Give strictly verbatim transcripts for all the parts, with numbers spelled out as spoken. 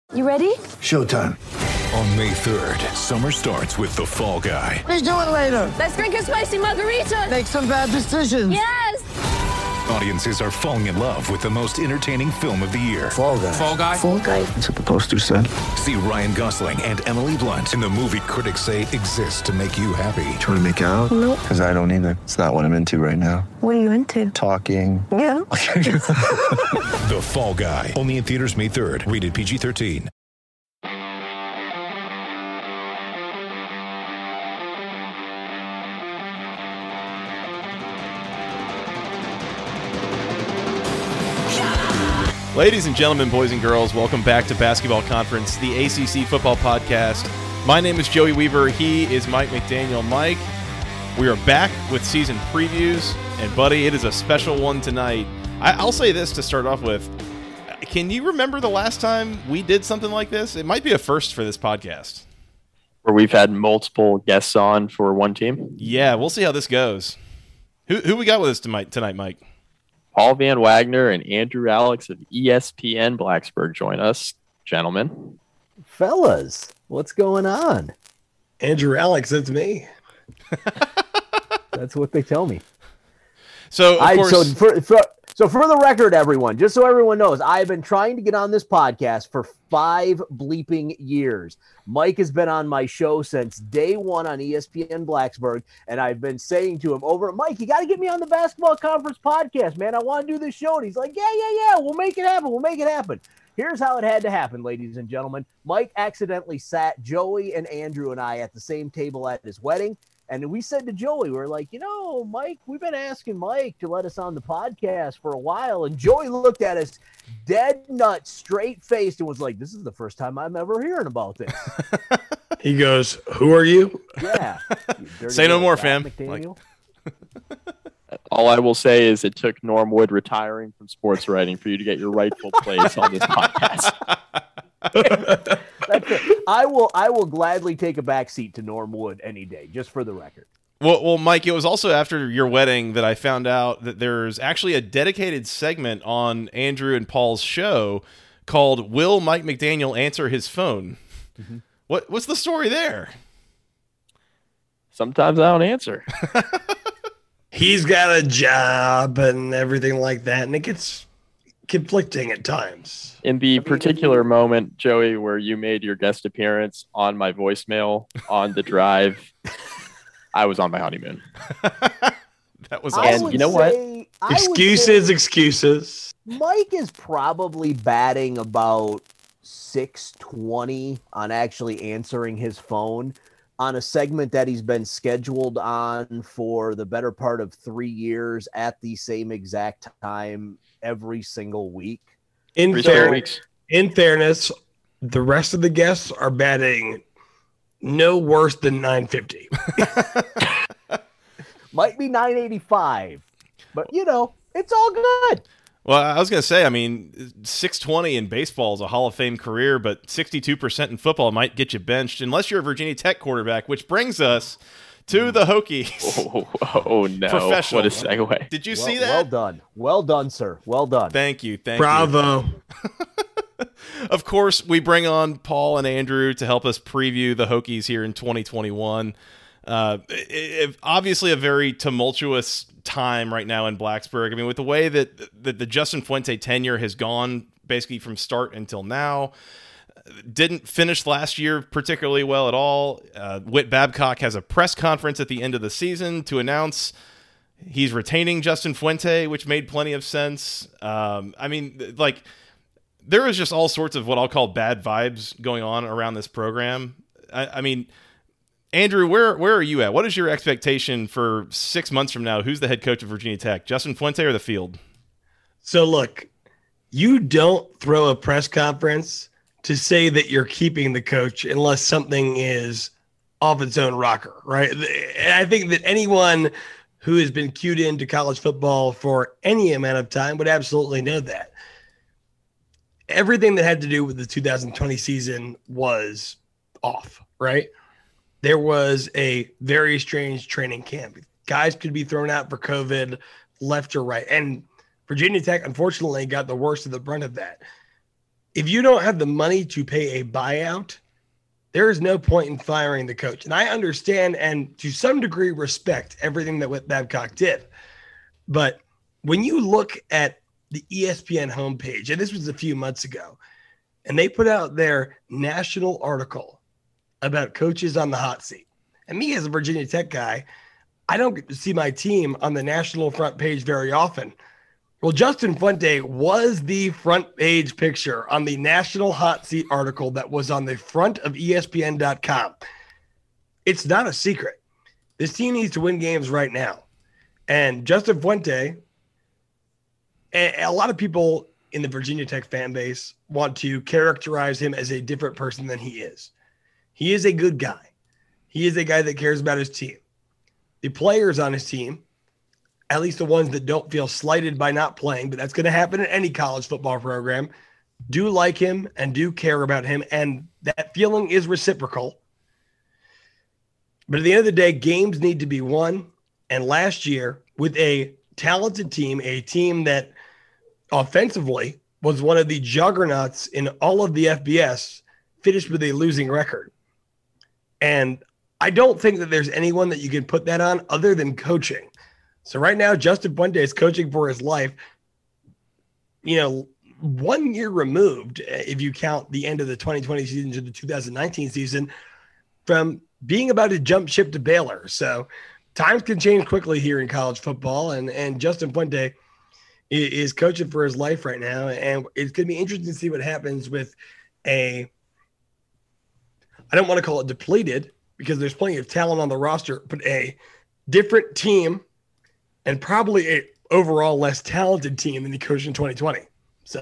You ready? Showtime. On May third, summer starts with The Fall Guy. Let's do it later. Let's drink a spicy margarita. Make some bad decisions. Yes! Audiences are falling in love with the most entertaining film of the year. Fall Guy. Fall Guy? Fall guy. That's what the poster said. See Ryan Gosling and Emily Blunt in the movie critics say exists to make you happy. Trying to make it out? Nope. Because I don't either. It's not what I'm into right now. What are you into? Talking. Yeah. The Fall Guy. Only in theaters May third. Rated P G thirteen. Ladies and gentlemen, boys and girls, welcome back to Basketball Conference, the A C C football podcast. My name is Joey Weaver. He is Mike McDaniel. Mike, we are back with season previews, and buddy, it is a special one tonight. I, I'll say this to start off with. Can you remember the last time we did something like this? It might be a first for this podcast. Where we've had multiple guests on for one team? Yeah, we'll see how this goes. Who who we got with us tonight, tonight Mike? Paul Van Wagner and Andrew Alex of E S P N Blacksburg join us. Gentlemen. Fellas, what's going on? Andrew Alex, that's me. That's what they tell me. So, of I, course... so, for, for, so for the record, everyone, just so everyone knows, I've been trying to get on this podcast for five bleeping years. Mike has been on my show since day one on E S P N Blacksburg, and I've been saying to him over, Mike, you got to get me on the Basketball Conference podcast, man. I want to do this show. And he's like, yeah, yeah, yeah, we'll make it happen. We'll make it happen. Here's how it had to happen, ladies and gentlemen. Mike accidentally sat Joey and Andrew and I at the same table at his wedding. And we said to Joey, we we're like, you know, Mike, we've been asking Mike to let us on the podcast for a while. And Joey looked at us dead nuts, straight faced, and was like, this is the first time I'm ever hearing about this. He goes, who are you? Yeah. You Say no more, guy, fam. McDaniel. All I will say is it took Norm Wood retiring from sports writing for you to get your rightful place on this podcast. That's it. I will I will gladly take a back seat to Norm Wood any day, just for the record. Well, well, Mike, it was also after your wedding that I found out that there's actually a dedicated segment on Andrew and Paul's show called "Will Mike McDaniel Answer His Phone?" Mm-hmm. What what's the story there? Sometimes I don't answer. He's got a job and everything like that, and it gets conflicting at times. In the particular moment, Joey, where you made your guest appearance on my voicemail on the drive, I was on my honeymoon. That was I awesome. And you know what? say- I would Excuses, say excuses. Mike is probably batting about six twenty on actually answering his phone on a segment that he's been scheduled on for the better part of three years at the same exact time every single week. In, Three fair- weeks. in fairness, the rest of the guests are batting no worse than nine fifty. Might be nine eighty-five, but you know, it's all good. Well, I was going to say, I mean, six twenty in baseball is a Hall of Fame career, but sixty-two percent in football might get you benched unless you're a Virginia Tech quarterback, which brings us to the Hokies. Oh, oh no. Professional. What a segue. Did you well, see that? Well done. Well done, sir. Well done. Thank you. Thank Bravo. you. Of course, we bring on Paul and Andrew to help us preview the Hokies here in twenty twenty-one. Uh, it, it, obviously a very tumultuous time right now in Blacksburg. I mean, with the way that, that the Justin Fuente tenure has gone basically from start until now, didn't finish last year particularly well at all. Uh, Whit Babcock has a press conference at the end of the season to announce he's retaining Justin Fuente, which made plenty of sense. Um, I mean, like, there is just all sorts of what I'll call bad vibes going on around this program. I, I mean, Andrew, where where are you at? What is your expectation for six months from now? Who's the head coach of Virginia Tech, Justin Fuente or the Field? So look, you don't throw a press conference to say that you're keeping the coach unless something is off its own rocker, right? And I think that anyone who has been cued into college football for any amount of time would absolutely know that. Everything that had to do with the two thousand twenty season was off, right? There was a very strange training camp. Guys could be thrown out for COVID left or right. And Virginia Tech, unfortunately, got the worst of the brunt of that. if you don't have the money to pay a buyout, there is no point in firing the coach. And I understand and to some degree respect everything that Whit Babcock did. But when you look at the E S P N homepage, and this was a few months ago, and they put out their national article about coaches on the hot seat. And me as a Virginia Tech guy, I don't get to see my team on the national front page very often. Well, Justin Fuente was the front page picture on the national hot seat article that was on the front of E S P N dot com. It's not a secret. This team needs to win games right now. And Justin Fuente, a, a lot of people in the Virginia Tech fan base want to characterize him as a different person than he is. He is a good guy. He is a guy that cares about his team. The players on his team, at least the ones that don't feel slighted by not playing, but that's going to happen in any college football program, do like him and do care about him, and that feeling is reciprocal. But at the end of the day, games need to be won. And last year, with a talented team, a team that offensively was one of the juggernauts in all of the F B S, finished with a losing record. And I don't think that there's anyone that you can put that on other than coaching. So right now, Justin Fuente is coaching for his life. You know, one year removed, if you count the end of the twenty twenty season to the two thousand nineteen season, from being about to jump ship to Baylor. So times can change quickly here in college football, and, and Justin Fuente is, is coaching for his life right now. And it's going to be interesting to see what happens with a, I don't want to call it depleted because there's plenty of talent on the roster, but a different team and probably a overall less talented team than the coach in twenty twenty. So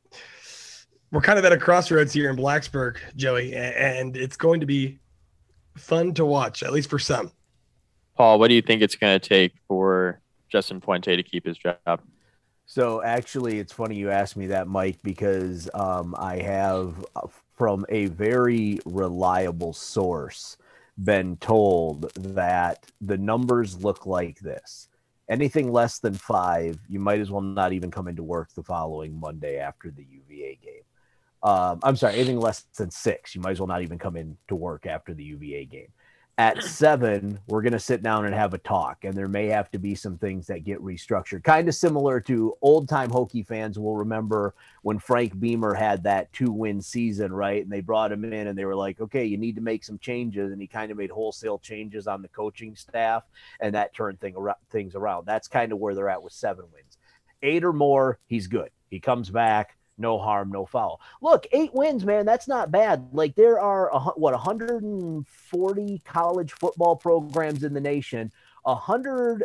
we're kind of at a crossroads here in Blacksburg, Joey, and it's going to be fun to watch, at least for some. Paul, what do you think it's going to take for Justin Fuente to keep his job? So actually, it's funny you asked me that, Mike, because um, I have, uh, from a very reliable source, been told that the numbers look like this. Anything less than five, you might as well not even come into work the following Monday after the U V A game. Um, I'm sorry, anything less than six, you might as well not even come into work after the U V A game. At seven, we're going to sit down and have a talk, and there may have to be some things that get restructured. Kind of similar to old-time Hokie fans will remember when Frank Beamer had that two-win season, right? And they brought him in, and they were like, okay, you need to make some changes, and he kind of made wholesale changes on the coaching staff, and that turned thing around, things around. That's kind of where they're at with seven wins. Eight or more, he's good. He comes back. No harm, no foul. Look, eight wins, man, that's not bad. Like, there are, a, what, one hundred forty college football programs in the nation. one hundred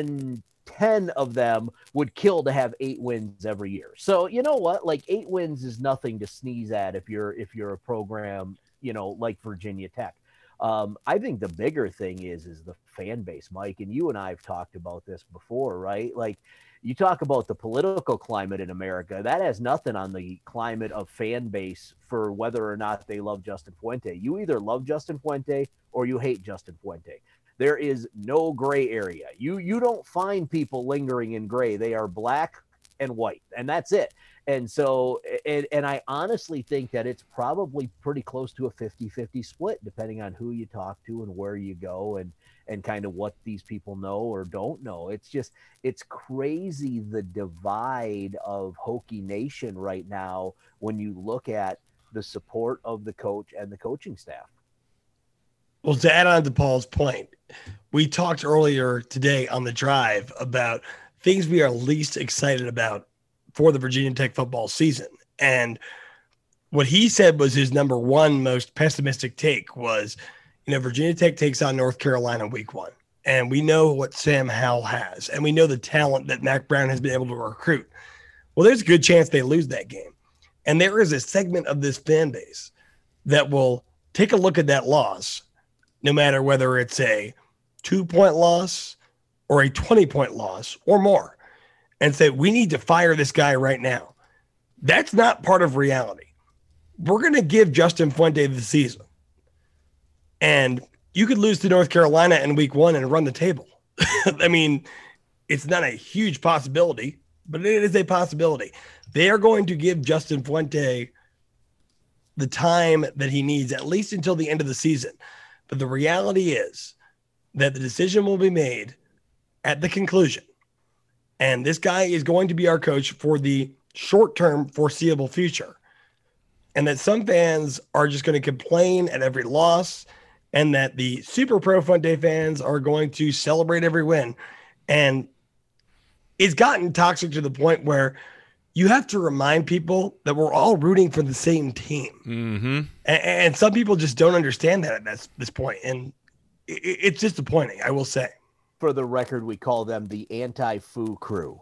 ten of them would kill to have eight wins every year. So, you know what? Like, eight wins is nothing to sneeze at if you're if you're a program, you know, like Virginia Tech. Um, I think the bigger thing is, is the fan base, Mike, and you and I have talked about this before, right? Like, you talk about the political climate in America, that has nothing on the climate of fan base for whether or not they love Justin Fuente. You either love Justin Fuente or you hate Justin Fuente. There is no gray area. You, you don't find people lingering in gray. They are black and white, and that's it. And so, and, and I honestly think that it's probably pretty close to a fifty-fifty split, depending on who you talk to and where you go and, and kind of what these people know or don't know. It's just, it's crazy the divide of Hokie Nation right now when you look at the support of the coach and the coaching staff. Well, to add on to Paul's point, we talked earlier today on the drive about things we are least excited about for the Virginia Tech football season. And what he said was his number one most pessimistic take was, you know, Virginia Tech takes on North Carolina week one. And we know what Sam Howell has. And we know the talent that Mack Brown has been able to recruit. Well, there's a good chance they lose that game. And there is a segment of this fan base that will take a look at that loss, no matter whether it's a two-point loss or a twenty-point loss or more, and say, we need to fire this guy right now. That's not part of reality. We're going to give Justin Fuente the season. And you could lose to North Carolina in week one and run the table. I mean, it's not a huge possibility, but it is a possibility. They are going to give Justin Fuente the time that he needs, at least until the end of the season. But the reality is that the decision will be made at the conclusion. And this guy is going to be our coach for the short-term foreseeable future. And that some fans are just going to complain at every loss, and that the Super Pro Fuente fans are going to celebrate every win. And it's gotten toxic to the point where you have to remind people that we're all rooting for the same team. Mm-hmm. And, and some people just don't understand that at this, this point. And it, it's disappointing, I will say. For the record, we call them the anti-foo crew.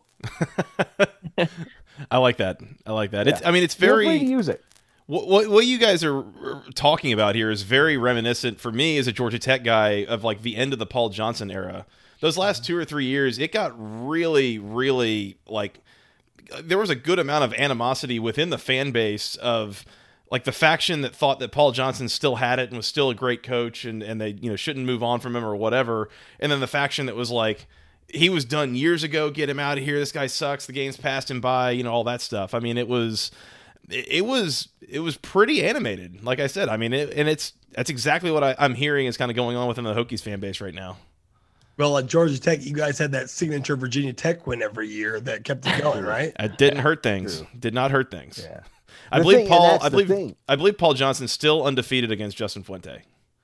I like that. I like that. Yeah. It's, I mean, it's Feel very... free to use it. What, what what you guys are talking about here is very reminiscent for me as a Georgia Tech guy of like the end of the Paul Johnson era. Those last two or three years, it got really, really like there was a good amount of animosity within the fan base of like the faction that thought that Paul Johnson still had it and was still a great coach and, and they you know shouldn't move on from him or whatever. And then the faction that was like, he was done years ago, get him out of here. This guy sucks. The game's passed him by, you know, all that stuff. I mean, it was... It was it was pretty animated, like I said. I mean, it, and it's that's exactly what I, I'm hearing is kind of going on within the Hokies fan base right now. Well, at Georgia Tech, you guys had that signature Virginia Tech win every year that kept it going, right? It didn't hurt things. True. Did not hurt things. Yeah. I The believe thing- Paul. and that's I the believe. thing. I believe Paul Johnson's still undefeated against Justin Fuente.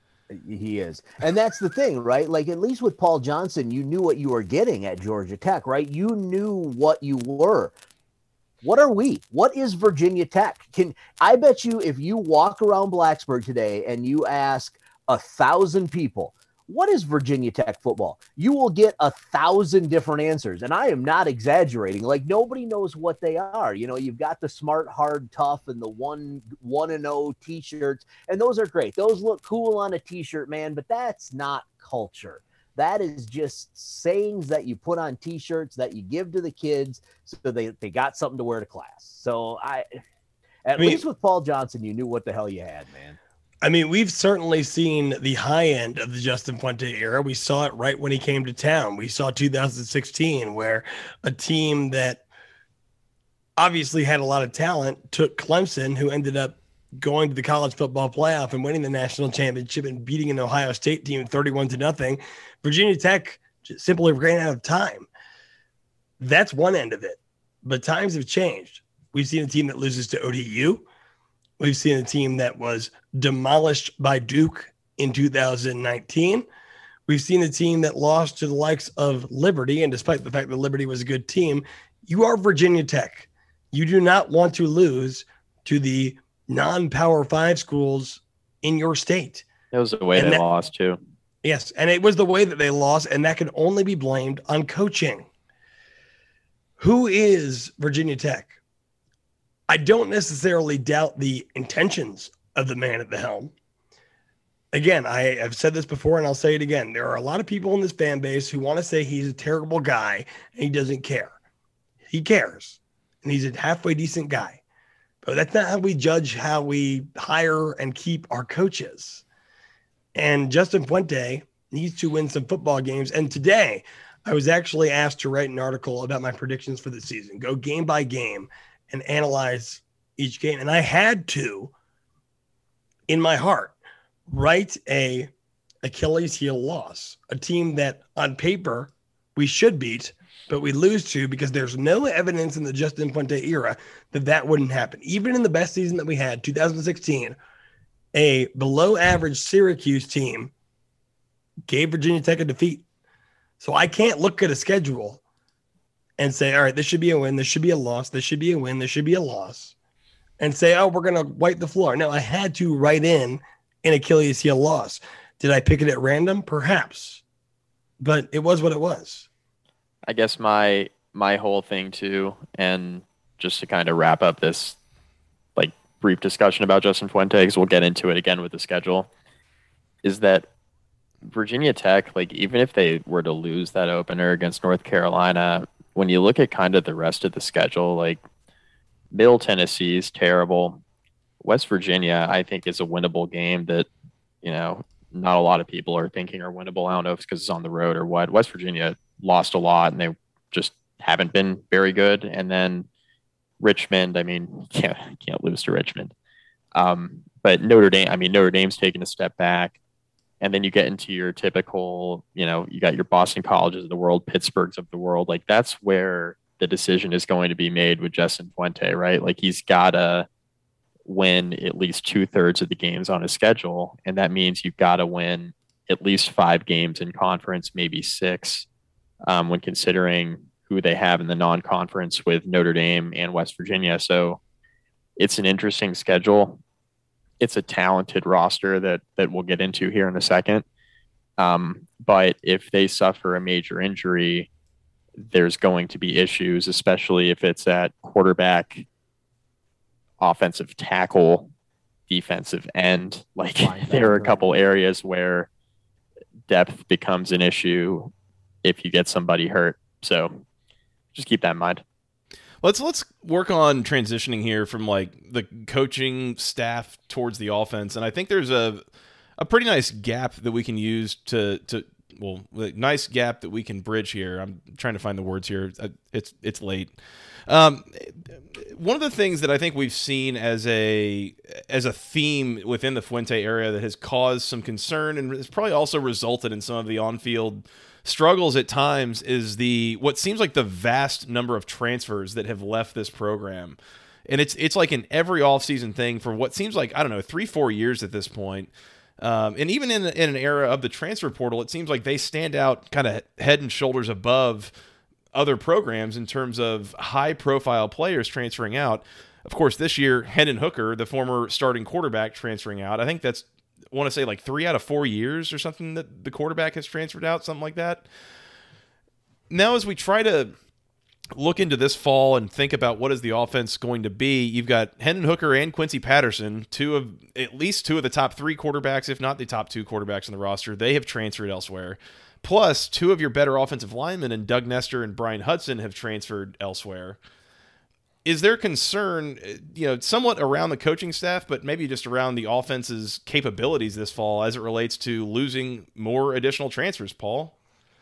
He is. And that's the thing, right? Like, at least with Paul Johnson, you knew what you were getting at Georgia Tech, right? You knew what you were. What are we? What is Virginia Tech? Can I bet you if you walk around Blacksburg today and you ask a thousand people, what is Virginia Tech football? You will get a thousand different answers. And I am not exaggerating. Like, nobody knows what they are. You know, you've got the smart, hard, tough, and the one, one and oh t-shirts. And those are great. Those look cool on a t-shirt, man, but that's not culture. That is just sayings that you put on t-shirts that you give to the kids so they, they got something to wear to class. So I, at I mean, least with Paul Johnson, you knew what the hell you had, man. I mean, we've certainly seen the high end of the Justin Fuente era. We saw it right when he came to town. We saw two thousand sixteen where a team that obviously had a lot of talent took Clemson, who ended up going to the college football playoff and winning the national championship and beating an Ohio State team thirty-one to nothing. Virginia Tech just simply ran out of time. That's one end of it. But times have changed. We've seen a team that loses to O D U. We've seen a team that was demolished by Duke in two thousand nineteen. We've seen a team that lost to the likes of Liberty. And despite the fact that Liberty was a good team, you are Virginia Tech. You do not want to lose to the non-power five schools in your state. It was the way And they that- lost too. Yes, and it was the way that they lost, and that can only be blamed on coaching. Who is Virginia Tech? I don't necessarily doubt the intentions of the man at the helm. Again, I have said this before, and I'll say it again. There are a lot of people in this fan base who want to say he's a terrible guy, and he doesn't care. He cares, and he's a halfway decent guy. But that's not how we judge how we hire and keep our coaches. And Justin Fuente needs to win some football games. And today, I was actually asked to write an article about my predictions for the season, go game by game and analyze each game. And I had to, in my heart, write a Achilles heel loss, a team that on paper we should beat, but we lose to because there's no evidence in the Justin Fuente era that that wouldn't happen. Even in the best season that we had, two thousand sixteen, a below average Syracuse team gave Virginia Tech a defeat. So I can't look at a schedule and say, all right, this should be a win. This should be a loss. This should be a win. This should be a loss. And say, oh, we're going to wipe the floor. No, I had to write in an Achilles heel loss. Did I pick it at random? Perhaps. But it was what it was. I guess my my whole thing too, and just to kind of wrap up this like brief discussion about Justin Fuente, because we'll get into it again with the schedule, is that Virginia Tech, like even if they were to lose that opener against North Carolina, when you look at kind of the rest of the schedule, like Middle Tennessee is terrible. West Virginia, I think, is a winnable game that, you know, not a lot of people are thinking are winnable. I don't know if it's because it's on the road or what. West Virginia lost a lot and they just haven't been very good. And then Richmond, I mean, can't, can't lose to Richmond. Um, but Notre Dame, I mean, Notre Dame's taken a step back. And then you get into your typical, you know, you got your Boston Colleges of the world, Pittsburghs of the world. Like that's where the decision is going to be made with Justin Fuente, right? Like he's got to win at least two thirds of the games on his schedule. And that means you've got to win at least five games in conference, maybe six, um, when considering who they have in the non-conference with Notre Dame and West Virginia. So it's an interesting schedule. It's a talented roster that that we'll get into here in a second. Um, but if they suffer a major injury, there's going to be issues, especially if it's at quarterback, offensive tackle, defensive end. Like there are a couple areas where depth becomes an issue if you get somebody hurt. So just keep that in mind. Let's let's work on transitioning here from like the coaching staff towards the offense, and I think there's a a pretty nice gap that we can use to to well, a nice gap that we can bridge here. I'm trying to find the words here. It's it's late. Um, one of the things that I think we've seen as a as a theme within the Fuente area that has caused some concern and has probably also resulted in some of the on-field struggles at times is the what seems like the vast number of transfers that have left this program. And it's it's like an every offseason thing for what seems like, I don't know, three, four years at this point. Um, and even in, in an era of the transfer portal, it seems like they stand out kind of head and shoulders above other programs in terms of high-profile players transferring out. Of course, this year, Hendon Hooker, the former starting quarterback, transferring out. I think that's I want to say like three out of four years or something that the quarterback has transferred out, something like that. Now, as we try to look into this fall and think about what is the offense going to be, you've got Hendon Hooker and Quincy Patterson, two of at least two of the top three quarterbacks, if not the top two quarterbacks on the roster. They have transferred elsewhere. Plus, two of your better offensive linemen, and Doug Nestor and Brian Hudson, have transferred elsewhere. Is there concern, you know, somewhat around the coaching staff, but maybe just around the offense's capabilities this fall as it relates to losing more additional transfers, Paul?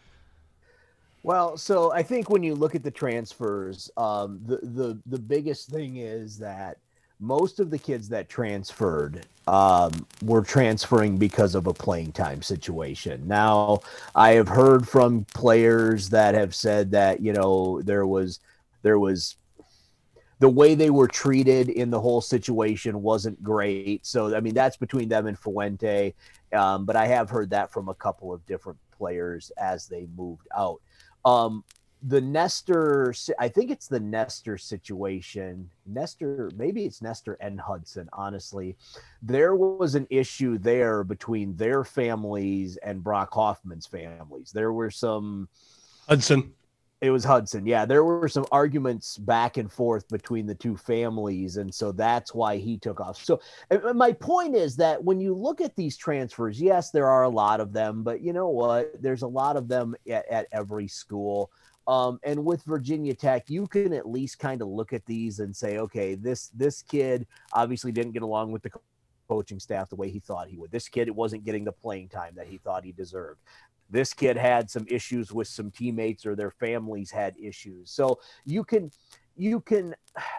Well, so I think when you look at the transfers, um, the, the, the biggest thing is that most of the kids that transferred um, were transferring because of a playing time situation. Now, I have heard from players that have said that, you know, there was there was the way they were treated in the whole situation wasn't great. So, I mean, that's between them and Fuente. Um, but I have heard that from a couple of different players as they moved out. Um, the Nestor, I think it's the Nestor situation. Nestor, maybe it's Nestor and Hudson, honestly. There was an issue there between their families and Brock Hoffman's families. There were some... Hudson. It was Hudson. Yeah, there were some arguments back and forth between the two families, and so that's why he took off. So my point is that when you look at these transfers, yes, there are a lot of them, but you know what? There's a lot of them at, at every school. Um, and with Virginia Tech, you can at least kind of look at these and say, okay, this this kid obviously didn't get along with the coaching staff the way he thought he would. This kid wasn't getting the playing time that he thought he deserved. This kid had some issues with some teammates or their families had issues. So you can, you can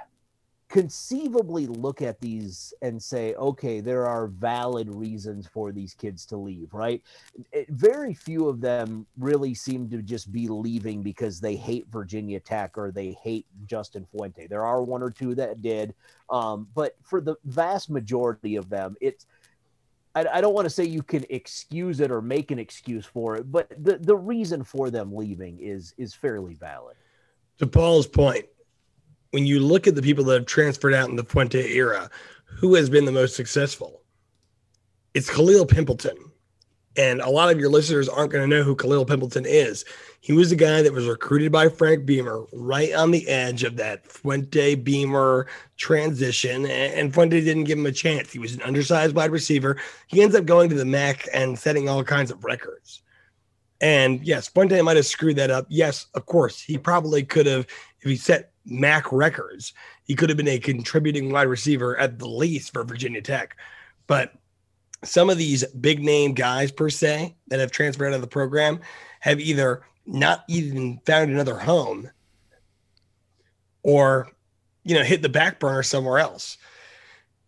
conceivably look at these and say, okay, there are valid reasons for these kids to leave, right? It, very few of them really seem to just be leaving because they hate Virginia Tech or they hate Justin Fuente. There are one or two that did. Um, but for the vast majority of them, it's, I, I don't want to say you can excuse it or make an excuse for it, but the, the reason for them leaving is is fairly valid. To Paul's point, when you look at the people that have transferred out in the Fuente era, who has been the most successful? It's Khalil Pimpleton. And a lot of your listeners aren't going to know who Khalil Pimpleton is. He was the guy that was recruited by Frank Beamer right on the edge of that Fuente-Beamer transition, and Fuente didn't give him a chance. He was an undersized wide receiver. He ends up going to the M A C and setting all kinds of records. And yes, Fuente might have screwed that up. Yes, of course. He probably could have, if he set M A C records, he could have been a contributing wide receiver at the least for Virginia Tech. But some of these big name guys per se that have transferred out of the program have either not even found another home or, you know, hit the back burner somewhere else.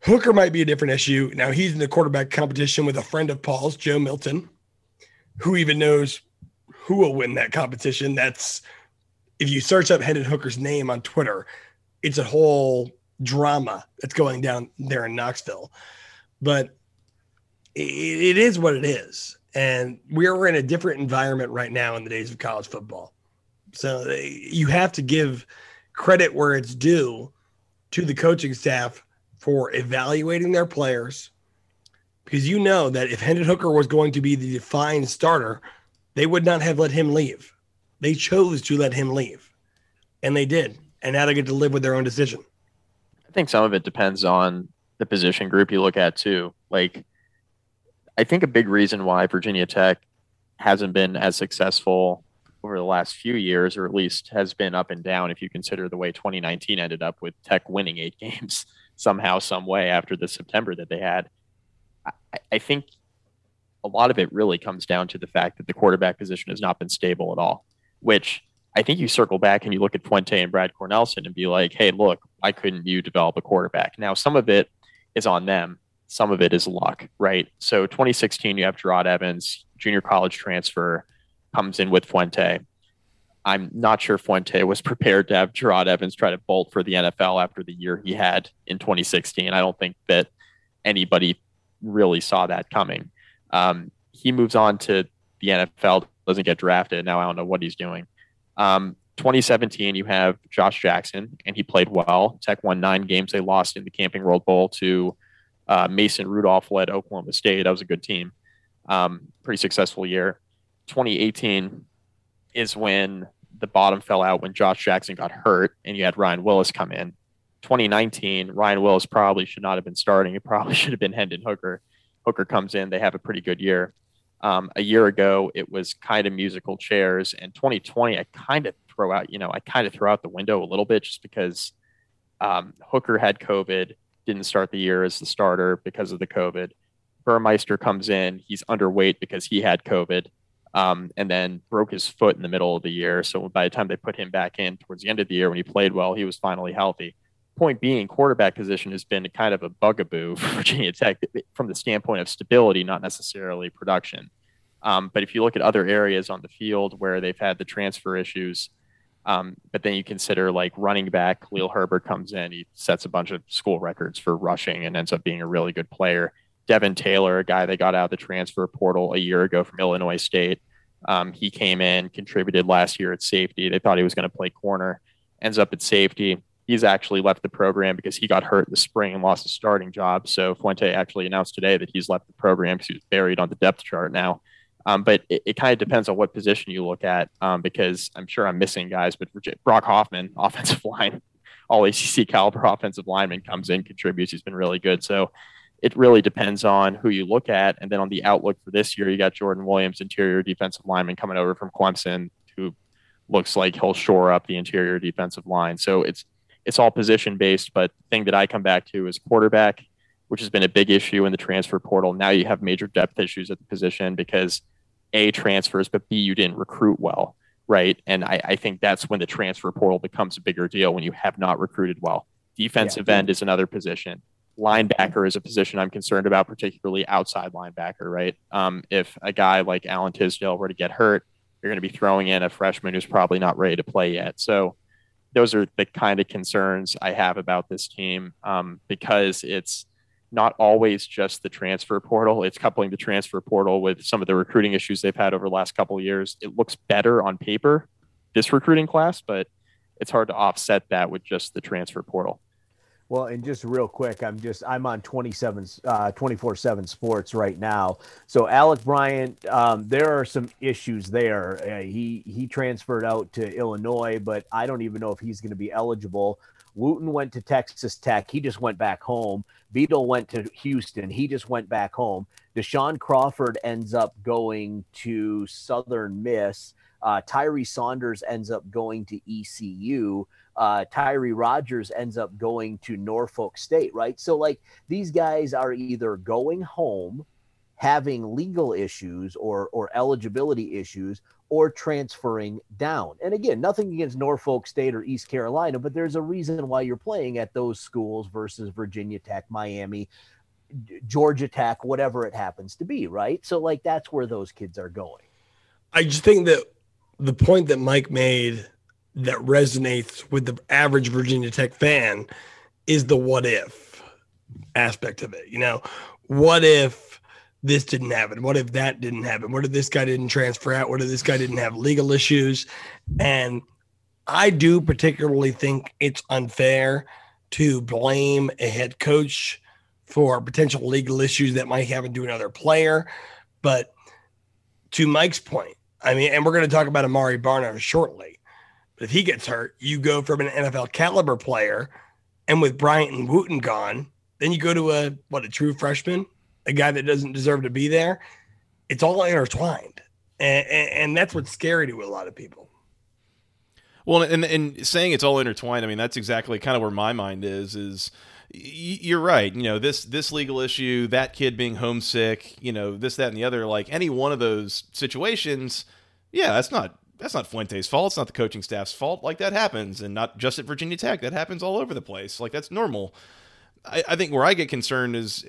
Hooker might be a different issue. Now he's in the quarterback competition with a friend of Paul's, Joe Milton. Who even knows who will win that competition? That's if you search up Hendon Hooker's name on Twitter, it's a whole drama that's going down there in Knoxville. But it, it is what it is. And we're in a different environment right now in the days of college football. So you have to give credit where it's due to the coaching staff for evaluating their players, because you know that if Hendon Hooker was going to be the defined starter, they would not have let him leave. They chose to let him leave, and they did. And now they get to live with their own decision. I think some of it depends on the position group you look at too. Like, I think a big reason why Virginia Tech hasn't been as successful over the last few years, or at least has been up and down if you consider the way twenty nineteen ended up with Tech winning eight games somehow, some way after the September that they had. I, I think a lot of it really comes down to the fact that the quarterback position has not been stable at all, which I think you circle back and you look at Fuente and Brad Cornelsen and be like, hey, look, why couldn't you develop a quarterback? Now, some of it is on them. Some of it is luck, right? So twenty sixteen, you have Gerard Evans, junior college transfer, comes in with Fuente. I'm not sure Fuente was prepared to have Gerard Evans try to bolt for the N F L after the year he had in twenty sixteen. I don't think that anybody really saw that coming. Um, he moves on to the N F L, doesn't get drafted. Now I don't know what he's doing. Um, twenty seventeen, you have Josh Jackson, and he played well. Tech won nine games. They lost in the Camping World Bowl to uh, Mason Rudolph-led Oklahoma State. That was a good team. Um, pretty successful year. twenty eighteen is when the bottom fell out when Josh Jackson got hurt and you had Ryan Willis come in. twenty nineteen, Ryan Willis probably should not have been starting. It probably should have been Hendon Hooker. Hooker comes in. They have a pretty good year. Um, a year ago, it was kind of musical chairs. And twenty twenty, I kind of throw out, you know, I kind of throw out the window a little bit just because um, Hooker had COVID, didn't start the year as the starter because of the COVID. Burmeister comes in. He's underweight because he had COVID. Um, and then broke his foot in the middle of the year. So by the time they put him back in towards the end of the year when he played well, he was finally healthy. Point being, quarterback position has been kind of a bugaboo for Virginia Tech from the standpoint of stability, not necessarily production. Um, but if you look at other areas on the field where they've had the transfer issues, um, but then you consider like running back, Khalil Herbert comes in, he sets a bunch of school records for rushing and ends up being a really good player. Devin Taylor, a guy they got out of the transfer portal a year ago from Illinois State. Um, he came in, contributed last year at safety. They thought he was going to play corner, ends up at safety. He's actually left the program because he got hurt in the spring and lost his starting job. So Fuente actually announced today that he's left the program because he was buried on the depth chart now. Um, but it, it kind of depends on what position you look at um, because I'm sure I'm missing guys, but Brock Hoffman, offensive line, all A C C caliber offensive lineman comes in, contributes. He's been really good. So it really depends on who you look at. And then on the outlook for this year, you got Jordan Williams, interior defensive lineman coming over from Clemson, who looks like he'll shore up the interior defensive line. So it's it's all position based. But the thing that I come back to is quarterback, which has been a big issue in the transfer portal. Now you have major depth issues at the position because A, transfers, but B, you didn't recruit well, right? And I, I think that's when the transfer portal becomes a bigger deal, when you have not recruited well. Defensive yeah. end is another position. Linebacker is a position I'm concerned about, particularly outside linebacker, right? Um, if a guy like Alan Tisdale were to get hurt, you're going to be throwing in a freshman who's probably not ready to play yet. So those are the kind of concerns I have about this team um, because it's not always just the transfer portal. It's coupling the transfer portal with some of the recruiting issues they've had over the last couple of years. It looks better on paper, this recruiting class, but it's hard to offset that with just the transfer portal. Well, and just real quick, I'm just I'm on twenty-seven, uh, twenty-four seven Sports right now. So Alec Bryant, um, there are some issues there. Uh, he he transferred out to Illinois, but I don't even know if he's going to be eligible. Wooten went to Texas Tech. He just went back home. Beadle went to Houston. He just went back home. Deshaun Crawford ends up going to Southern Miss. Uh, Tyree Saunders ends up going to E C U. Uh, Tyree Rogers ends up going to Norfolk State, right? So, like, these guys are either going home, having legal issues or or eligibility issues or transferring down. And again, nothing against Norfolk State or East Carolina, but there's a reason why you're playing at those schools versus Virginia Tech, Miami, Georgia Tech, whatever it happens to be, right? So like that's where those kids are going. I just think that the point that Mike made that resonates with the average Virginia Tech fan is the what if aspect of it. You know, what if this didn't happen? What if that didn't happen? What if this guy didn't transfer out? What if this guy didn't have legal issues? And I do particularly think it's unfair to blame a head coach for potential legal issues that might happen to another player. But to Mike's point, I mean, and we're going to talk about Amari Barnard shortly, but if he gets hurt, you go from an N F L caliber player, and with Bryant and Wooten gone, then you go to a, what, a true freshman, a guy that doesn't deserve to be there. It's all intertwined. And, and, and that's what's scary to a lot of people. Well, and, and saying it's all intertwined, I mean, that's exactly kind of where my mind is, is you're right. You know, this, this legal issue, that kid being homesick, you know, this, that, and the other, like any one of those situations. Yeah, that's not, that's not Fuente's fault. It's not the coaching staff's fault. Like that happens, and not just at Virginia Tech. That happens all over the place. Like that's normal. I, I think where I get concerned is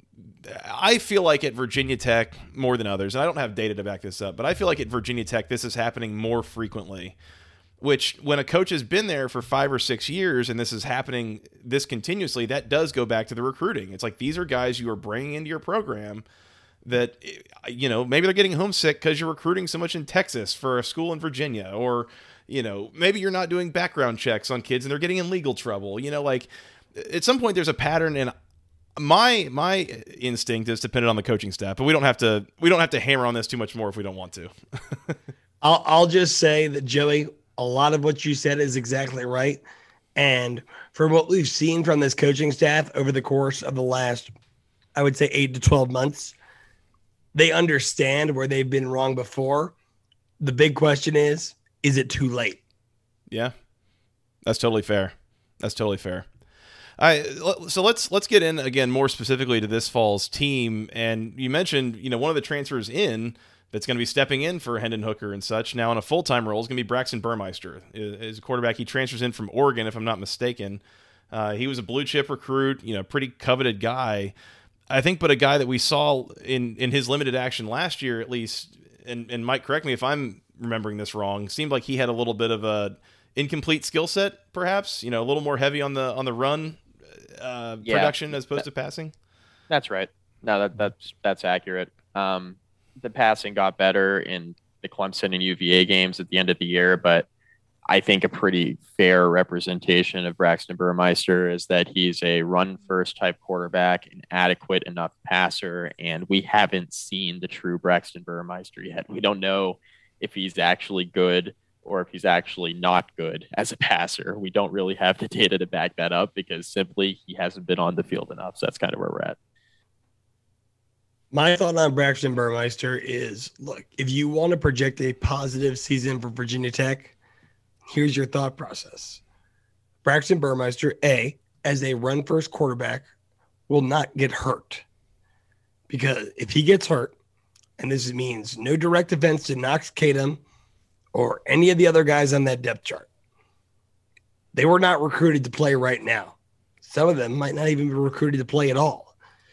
I feel like at Virginia Tech more than others, and I don't have data to back this up, but I feel like at Virginia Tech, this is happening more frequently, which when a coach has been there for five or six years and this is happening this continuously, that does go back to the recruiting. It's like, these are guys you are bringing into your program that, you know, maybe they're getting homesick because you're recruiting so much in Texas for a school in Virginia, or, you know, maybe you're not doing background checks on kids and they're getting in legal trouble. You know, like at some point there's a pattern, and my my instinct is dependent on the coaching staff, but we don't have to we don't have to hammer on this too much more if we don't want to. I'll I'll just say that, Joey, a lot of what you said is exactly right. And for what we've seen from this coaching staff over the course of the last, I would say eight to twelve months, they understand where they've been wrong before. The big question is, is it too late? Yeah, that's totally fair. That's totally fair. All right, so let's let's get in again more specifically to this fall's team. And you mentioned, you know, one of the transfers in that's going to be stepping in for Hendon Hooker and such now in a full-time role is going to be Braxton Burmeister. As a quarterback, he transfers in from Oregon, if I'm not mistaken. Uh, he was a blue-chip recruit, you know, pretty coveted guy, I think, but a guy that we saw in, in his limited action last year, at least, and, and Mike, correct me if I'm remembering this wrong, seemed like he had a little bit of a incomplete skill set, perhaps, you know, a little more heavy on the on the run uh, yeah, production as opposed that, to passing. That's right. No, that that's that's accurate. Um, the passing got better in the Clemson and U V A games at the end of the year, but I think a pretty fair representation of Braxton Burmeister is that he's a run-first type quarterback, an adequate enough passer, and we haven't seen the true Braxton Burmeister yet. We don't know if he's actually good or if he's actually not good as a passer. We don't really have the data to back that up because simply he hasn't been on the field enough. So that's kind of where we're at. My thought on Braxton Burmeister is, look, if you want to project a positive season for Virginia Tech, here's your thought process. Braxton Burmeister, A, as a run-first quarterback, will not get hurt. Because if he gets hurt, and this means no direct offense to Knox Kadum or any of the other guys on that depth chart, they were not recruited to play right now. Some of them might not even be recruited to play at all.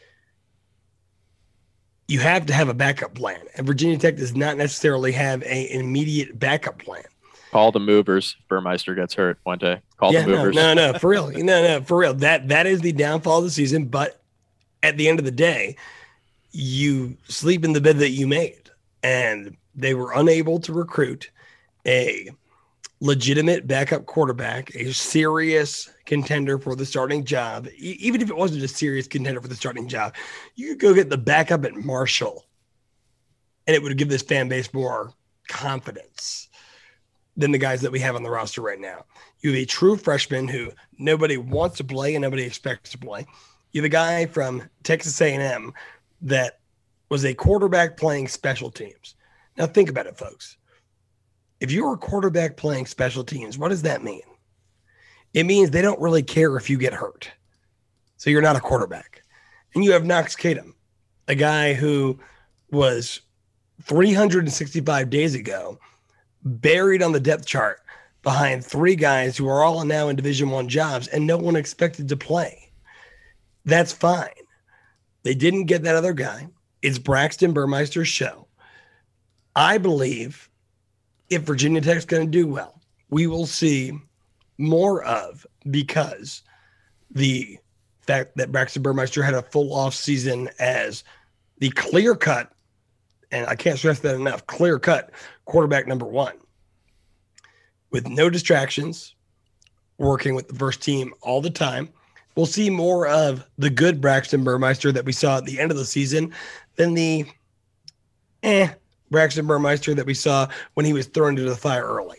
You have to have a backup plan, and Virginia Tech does not necessarily have a, an immediate backup plan. Call the movers. Burmeister gets hurt one day. Call yeah, the movers. No, no, no, for real. No, no, for real. That that is the downfall of the season. But at the end of the day, you sleep in the bed that you made, and they were unable to recruit a legitimate backup quarterback, a serious contender for the starting job. E- even if it wasn't a serious contender for the starting job, you could go get the backup at Marshall, and it would give this fan base more confidence than the guys that we have on the roster right now. You have a true freshman who nobody wants to play and nobody expects to play. You have a guy from Texas A and M that was a quarterback playing special teams. Now think about it, folks. If you're a quarterback playing special teams, what does that mean? It means they don't really care if you get hurt. So you're not a quarterback. And you have Knox Kadum, a guy who was three hundred sixty-five days ago buried on the depth chart behind three guys who are all now in Division One jobs and no one expected to play. That's fine. They didn't get that other guy. It's Braxton Burmeister's show. I believe if Virginia Tech's going to do well, we will see more of, because the fact that Braxton Burmeister had a full off season as the clear cut, and I can't stress that enough, clear cut quarterback number one, with no distractions, working with the first team all the time. We'll see more of the good Braxton Burmeister that we saw at the end of the season than the eh Braxton Burmeister that we saw when he was thrown into the fire early.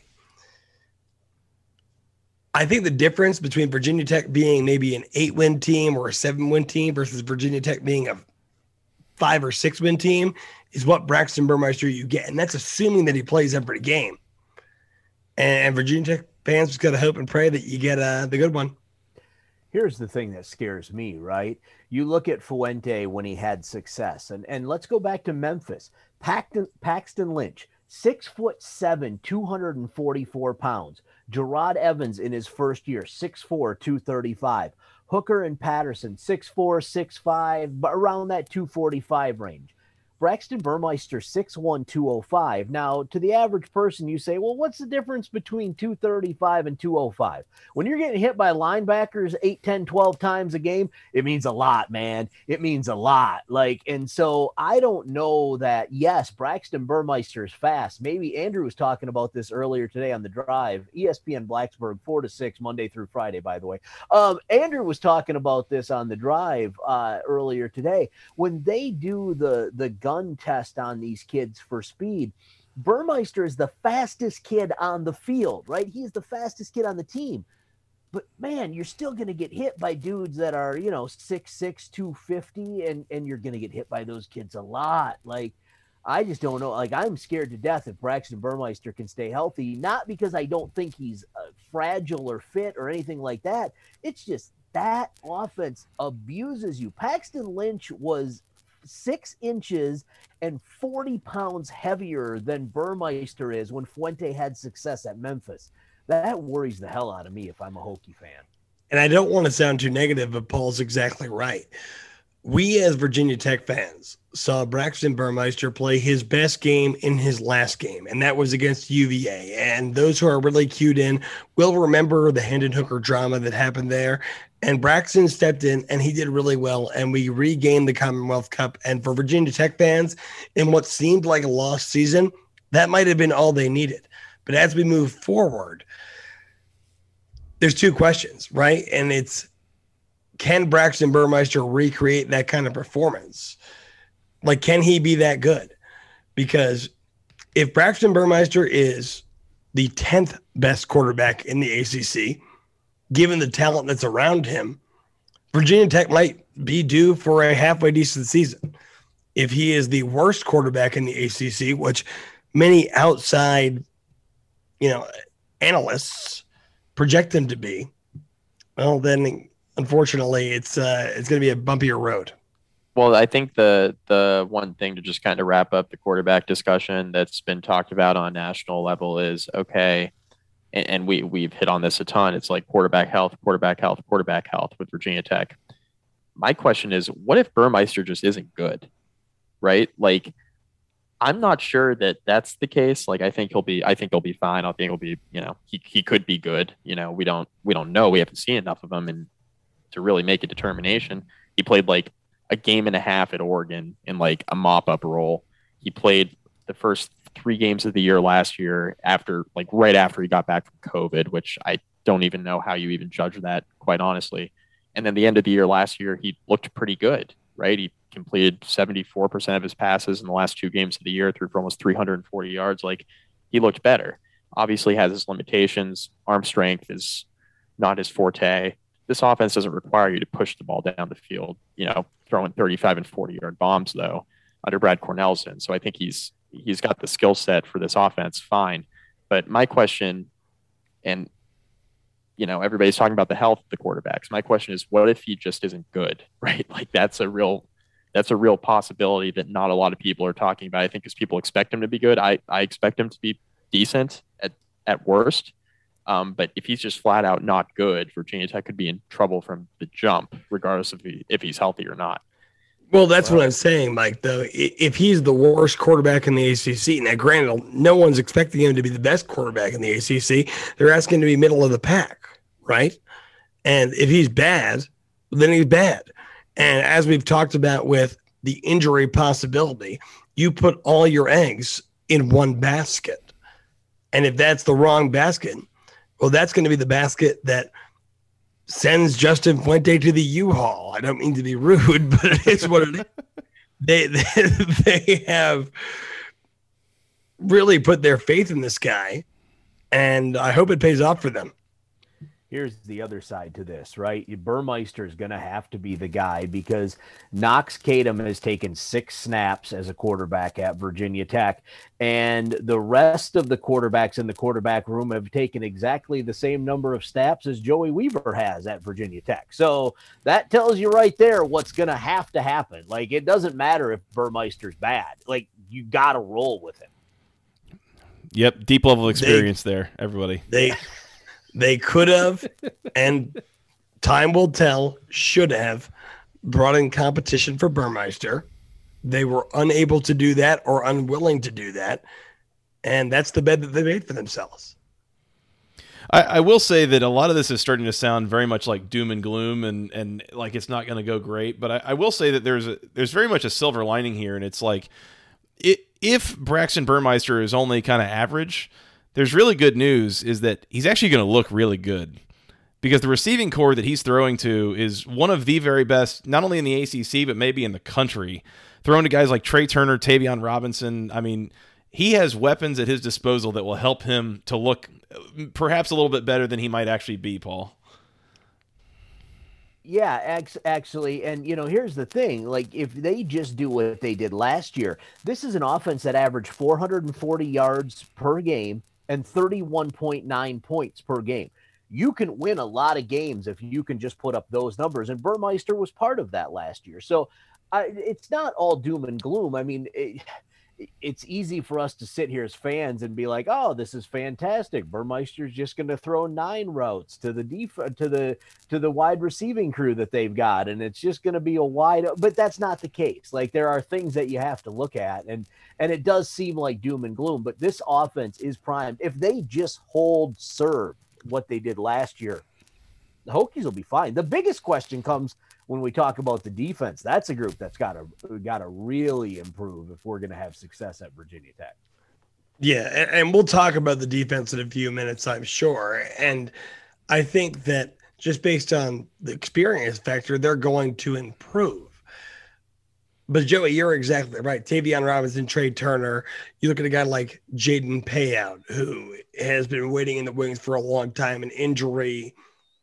I think the difference between Virginia Tech being maybe an eight-win team or a seven-win team versus Virginia Tech being a five- or six-win team is what Braxton Burmeister you get, and that's assuming that he plays every game. And Virginia Tech fans just got to hope and pray that you get uh, the good one. Here's the thing that scares me, right? You look at Fuente when he had success, and, and let's go back to Memphis. Paxton, Paxton Lynch, six foot seven, two hundred forty-four pounds. Gerard Evans in his first year, six four, two thirty-five. Hooker and Patterson, six four, six five, but around that two forty-five range. Braxton Burmeister, six one, two oh five. Now, to the average person, you say, well, what's the difference between two thirty-five and two oh five? When you're getting hit by linebackers eight, ten, twelve times a game, it means a lot, man. It means a lot. Like, and so I don't know that, yes, Braxton Burmeister is fast. Maybe Andrew was talking about this earlier today on the drive. E S P N Blacksburg, four to six, Monday through Friday, by the way. Um, Andrew was talking about this on the drive uh, earlier today. When they do the, the gun test on these kids for speed, Burmeister is the fastest kid on the field, right? He is the fastest kid on the team. But man, you're still going to get hit by dudes that are, you know, six six, two fifty, and, and you're going to get hit by those kids a lot. Like, I just don't know. Like, I'm scared to death if Braxton Burmeister can stay healthy, not because I don't think he's uh, fragile or fit or anything like that. It's just that offense abuses you. Paxton Lynch was six inches and forty pounds heavier than Burmeister is when Fuente had success at Memphis. That worries the hell out of me if I'm a Hokie fan. And I don't want to sound too negative, but Paul's exactly right. We as Virginia Tech fans saw Braxton Burmeister play his best game in his last game, and that was against U V A. And those who are really cued in will remember the Hendon Hooker drama that happened there. And Braxton stepped in, and he did really well, and we regained the Commonwealth Cup. And for Virginia Tech fans, in what seemed like a lost season, that might have been all they needed. But as we move forward, there's two questions, right? And it's, can Braxton Burmeister recreate that kind of performance? Like, can he be that good? Because if Braxton Burmeister is the tenth best quarterback in the A C C, given the talent that's around him, Virginia Tech might be due for a halfway decent season. If he is the worst quarterback in the A C C, which many outside, you know, analysts project him to be, well, then unfortunately, it's uh, it's going to be a bumpier road. Well, I think the the one thing to just kind of wrap up the quarterback discussion that's been talked about on national level is, okay, and, and we we've hit on this a ton. It's like quarterback health, quarterback health, quarterback health with Virginia Tech. My question is, what if Burmeister just isn't good, right? Like, I'm not sure that that's the case. Like, I think he'll be, I think he'll be fine. I think he'll be, you know, he he could be good. You know, we don't we don't know. We haven't seen enough of him and to really make a determination. He played like a game and a half at Oregon in like a mop-up role. He played the first three games of the year last year after, like right after he got back from COVID, which I don't even know how you even judge that, quite honestly. And then the end of the year last year, he looked pretty good, right? He completed seventy-four percent of his passes in the last two games of the year, threw for almost three hundred forty yards. Like, he looked better. Obviously has his limitations. Arm strength is not his forte. This offense doesn't require you to push the ball down the field, you know, throwing thirty-five and forty yard bombs though under Brad Cornelsen. So I think he's, he's got the skill set for this offense. Fine. But my question, and you know, everybody's talking about the health of the quarterbacks. My question is, what if he just isn't good, right? Like, that's a real, that's a real possibility that not a lot of people are talking about. I think because people expect him to be good. I, I expect him to be decent at, at worst. Um, but if he's just flat out not good, Virginia Tech could be in trouble from the jump, regardless of he, if he's healthy or not. Well, that's well, what I'm saying, Mike, though. If he's the worst quarterback in the A C C, now granted, no one's expecting him to be the best quarterback in the A C C. They're asking him to be middle of the pack, right? And if he's bad, then he's bad. And as we've talked about with the injury possibility, you put all your eggs in one basket. And if that's the wrong basket, well, that's going to be the basket that sends Justin Fuente to the U-Haul. I don't mean to be rude, but it is what it is. They, they, they have really put their faith in this guy, and I hope it pays off for them. Here's the other side to this, right? Burmeister is going to have to be the guy because Knox Kadum has taken six snaps as a quarterback at Virginia Tech, and the rest of the quarterbacks in the quarterback room have taken exactly the same number of snaps as Joey Weaver has at Virginia Tech. So that tells you right there what's going to have to happen. Like, it doesn't matter if Burmeister's bad. Like, you got to roll with him. Yep, deep level experience they, there, everybody. They They could have, and time will tell, should have brought in competition for Burmeister. They were unable to do that or unwilling to do that, and that's the bed that they made for themselves. I, I will say that a lot of this is starting to sound very much like doom and gloom, and, and like it's not going to go great. But I, I will say that there's a, there's very much a silver lining here, and it's like it, if Braxton Burmeister is only kind of average, there's really good news is that he's actually going to look really good because the receiving core that he's throwing to is one of the very best, not only in the A C C, but maybe in the country. Throwing to guys like Trey Turner, Tavion Robinson. I mean, he has weapons at his disposal that will help him to look perhaps a little bit better than he might actually be, Paul. Yeah, ex- actually, and, you know, here's the thing. Like, if they just do what they did last year, this is an offense that averaged four hundred forty yards per game and thirty-one point nine points per game. You can win a lot of games if you can just put up those numbers, and Burmeister was part of that last year. So I, it's not all doom and gloom. I mean, it, it's easy for us to sit here as fans and be like, oh, this is fantastic. Burmeister's just going to throw nine routes to the def- to the to the wide receiving crew that they've got, and it's just going to be a wide. But that's not the case. Like, there are things that you have to look at, and and it does seem like doom and gloom. But this offense is primed. If they just hold serve what they did last year, the Hokies will be fine. The biggest question comes when we talk about the defense. That's a group that's got to got to really improve if we're going to have success at Virginia Tech. Yeah, and, and we'll talk about the defense in a few minutes, I'm sure. And I think that just based on the experience factor, they're going to improve. But Joey, you're exactly right. Tavion Robinson, Trey Turner. You look at a guy like Jaden Payout, who has been waiting in the wings for a long time, an injury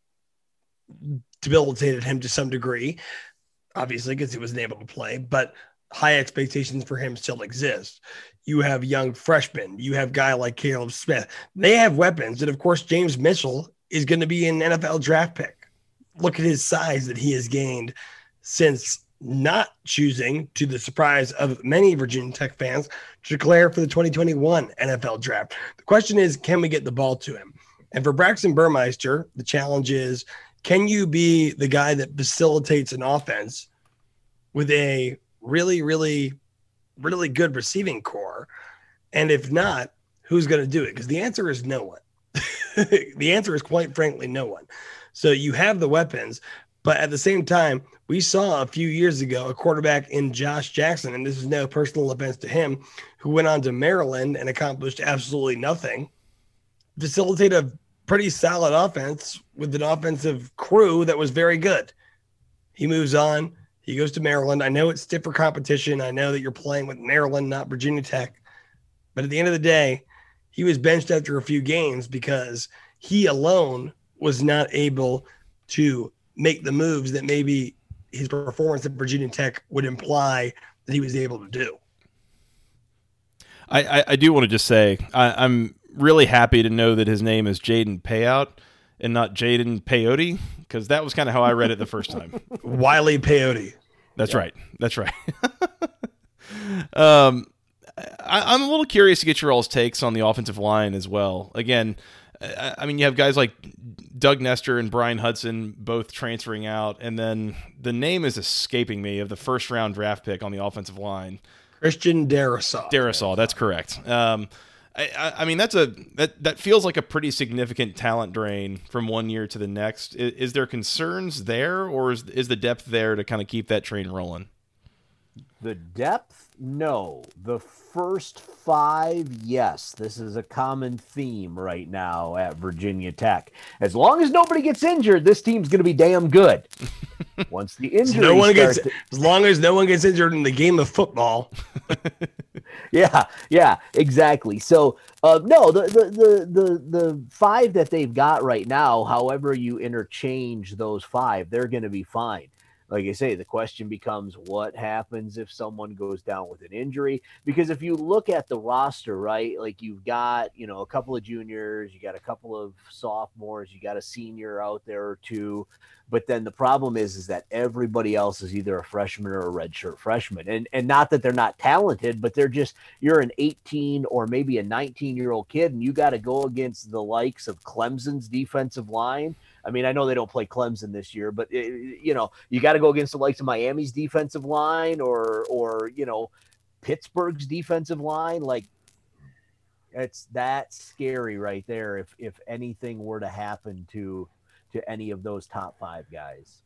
debilitated him to some degree, obviously, because he wasn't able to play, but high expectations for him still exist. You have young freshmen. You have a guy like Caleb Smith. They have weapons. And, of course, James Mitchell is going to be an N F L draft pick. Look at his size that he has gained since not choosing, to the surprise of many Virginia Tech fans, to declare for the twenty twenty-one N F L draft. The question is, can we get the ball to him? And for Braxton Burmeister, the challenge is, can you be the guy that facilitates an offense with a really, really, really good receiving core? And if not, who's going to do it? Because the answer is no one. The answer is, quite frankly, no one. So you have the weapons, but at the same time, we saw a few years ago a quarterback in Josh Jackson, and this is no personal offense to him, who went on to Maryland and accomplished absolutely nothing, facilitate a pretty solid offense with an offensive crew that was very good. He moves on. He goes to Maryland. I know it's stiffer competition. I know that you're playing with Maryland, not Virginia Tech. But at the end of the day, he was benched after a few games because he alone was not able to make the moves that maybe his performance at Virginia Tech would imply that he was able to do. I, I, I do want to just say I, I'm really happy to know that his name is Jaden Payout and not Jaden Peyote, because that was kind of how I read it the first time. Wiley Peyote. That's Yeah. right. That's right. um, I, I'm a little curious to get your all's takes on the offensive line as well. Again, I, I mean, you have guys like Doug Nestor and Brian Hudson both transferring out, and then the name is escaping me of the first round draft pick on the offensive line. Christian Darrisaw. Darrisaw, that's correct. Um, I, I, I mean, that's a that that feels like a pretty significant talent drain from one year to the next. Is, is there concerns there, or is is the depth there to kind of keep that train rolling? The depth, no. The first five, yes. This is a common theme right now at Virginia Tech. As long as nobody gets injured, this team's going to be damn good. Once the injury no one gets, starts, as long as no one gets injured in the game of football. yeah, yeah, exactly. So, uh, no, the, the the the the five that they've got right now, however you interchange those five, they're going to be fine. Like I say, the question becomes what happens if someone goes down with an injury? Because if you look at the roster, right, like you've got, you know, a couple of juniors, you got a couple of sophomores, you got a senior out there or two. But then the problem is, is that everybody else is either a freshman or a redshirt freshman. And, and not that they're not talented, but they're just, you're an eighteen or maybe a nineteen year old kid, and you got to go against the likes of Clemson's defensive line. I mean, I know they don't play Clemson this year, but it, you know, you got to go against the likes of Miami's defensive line or, or, you know, Pittsburgh's defensive line. Like, it's that scary right there. If, if anything were to happen to, to any of those top five guys.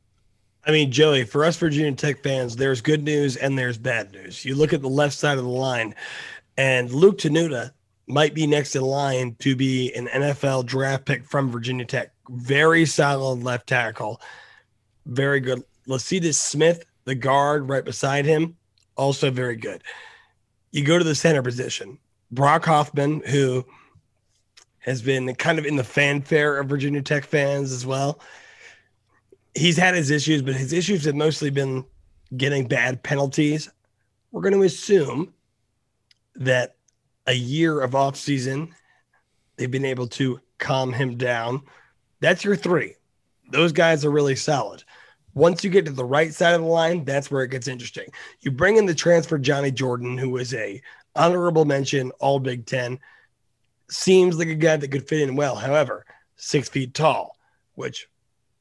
I mean, Joey, for us Virginia Tech fans, there's good news and there's bad news. You look at the left side of the line, and Luke Tenuta might be next in line to be an N F L draft pick from Virginia Tech. Very solid left tackle. Very good. Lecitus Smith, the guard right beside him, also very good. You go to the center position. Brock Hoffman, who has been kind of in the fanfare of Virginia Tech fans as well. He's had his issues, but his issues have mostly been getting bad penalties. We're going to assume that a year of offseason, they've been able to calm him down. That's your three. Those guys are really solid. Once you get to the right side of the line, that's where it gets interesting. You bring in the transfer Johnny Jordan, who is a honorable mention, all Big Ten. Seems like a guy that could fit in well. However, six feet tall, which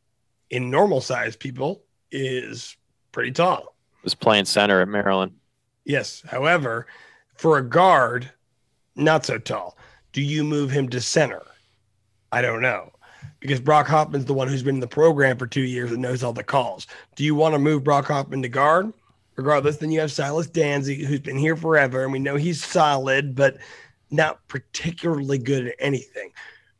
in normal size people is pretty tall. Was playing center at Maryland. Yes. However, for a guard, not so tall. Do you move him to center? I don't know. Because Brock Hoffman's the one who's been in the program for two years and knows all the calls. Do you want to move Brock Hoffman to guard? Regardless, then you have Silas Danzy, who's been here forever, and we know he's solid, but not particularly good at anything.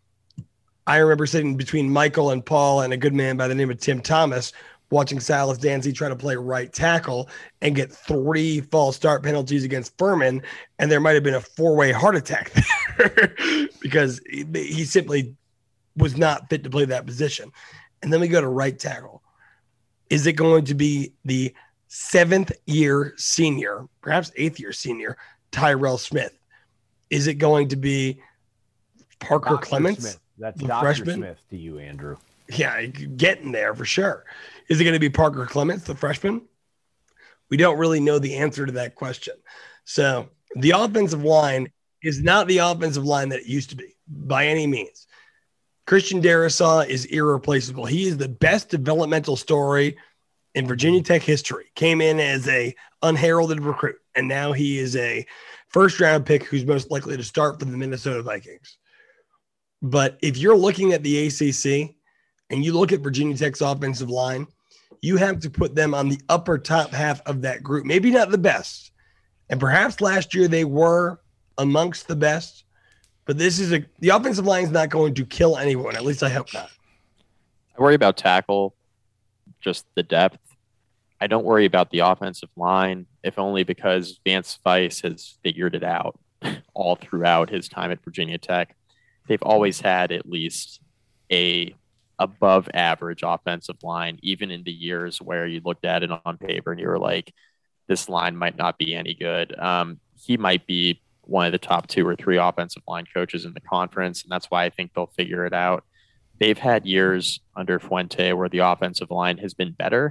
I remember sitting between Michael and Paul and a good man by the name of Tim Thomas watching Silas Danzy try to play right tackle and get three false start penalties against Furman, and there might have been a four-way heart attack there because he, he simply was not fit to play that position. And then we go to right tackle. Is it going to be the seventh-year senior, perhaps eighth-year senior, Tyrell Smith? Is it going to be Parker Doctor Clements, Smith. That's the Doctor freshman? Smith to you, Andrew. Yeah, getting there for sure. Is it going to be Parker Clements, the freshman? We don't really know the answer to that question. So the offensive line is not the offensive line that it used to be by any means. Christian Darrisaw is irreplaceable. He is the best developmental story in Virginia Tech history. Came in as a unheralded recruit, and now he is a first-round pick who's most likely to start for the Minnesota Vikings. But if you're looking at the A C C and you look at Virginia Tech's offensive line, you have to put them on the upper top half of that group. Maybe not the best. And perhaps last year they were amongst the best. But this is a the offensive line is not going to kill anyone. At least I hope not. I worry about tackle, just the depth. I don't worry about the offensive line, if only because Vance Weiss has figured it out all throughout his time at Virginia Tech. They've always had at least a above average offensive line, even in the years where you looked at it on paper and you were like, this line might not be any good. Um, he might be one of the top two or three offensive line coaches in the conference, and that's why I think they'll figure it out. They've had years under Fuente where the offensive line has been better,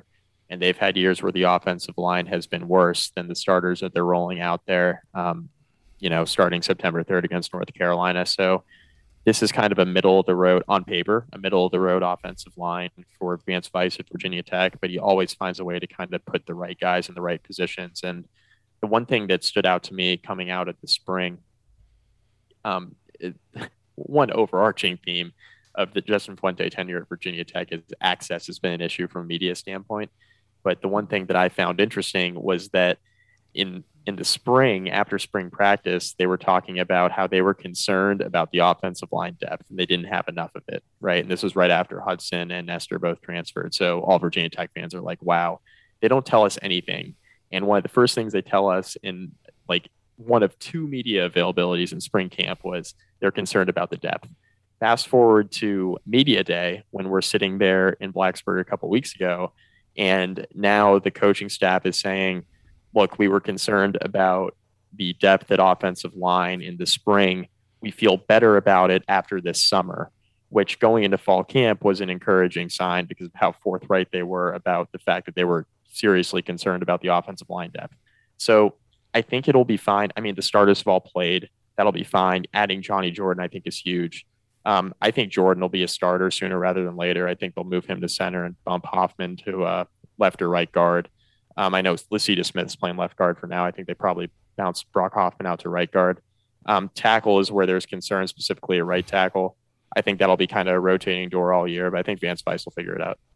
and they've had years where the offensive line has been worse than the starters that they're rolling out there, um, you know, starting September third against North Carolina. So this is kind of a middle of the road on paper, a middle of the road offensive line for Vance Vice at Virginia Tech, but he always finds a way to kind of put the right guys in the right positions. And the one thing that stood out to me coming out of the spring, um, it, one overarching theme of the Justin Fuente tenure at Virginia Tech is access has been an issue from a media standpoint. But the one thing that I found interesting was that in in the spring, after spring practice, they were talking about how they were concerned about the offensive line depth and they didn't have enough of it, right? And this was right after Hudson and Nestor both transferred. So all Virginia Tech fans are like, wow, they don't tell us anything. And one of the first things they tell us in like one of two media availabilities in spring camp was they're concerned about the depth. Fast forward to media day when we're sitting there in Blacksburg a couple weeks ago, and now the coaching staff is saying, look, we were concerned about the depth at offensive line in the spring. We feel better about it after this summer, which going into fall camp was an encouraging sign because of how forthright they were about the fact that they were seriously concerned about the offensive line depth. So I think it'll be fine. I mean, the starters have all played. That'll be fine. Adding Johnny Jordan, I think, is huge. Um, I think Jordan will be a starter sooner rather than later. I think they'll move him to center and bump Hoffman to uh, left or right guard. Um, I know Lacita Smith is playing left guard for now. I think they probably bounce Brock Hoffman out to right guard. Um, tackle is where there's concern, specifically a right tackle. I think that'll be kind of a rotating door all year, but I think Vance Vice will figure it out.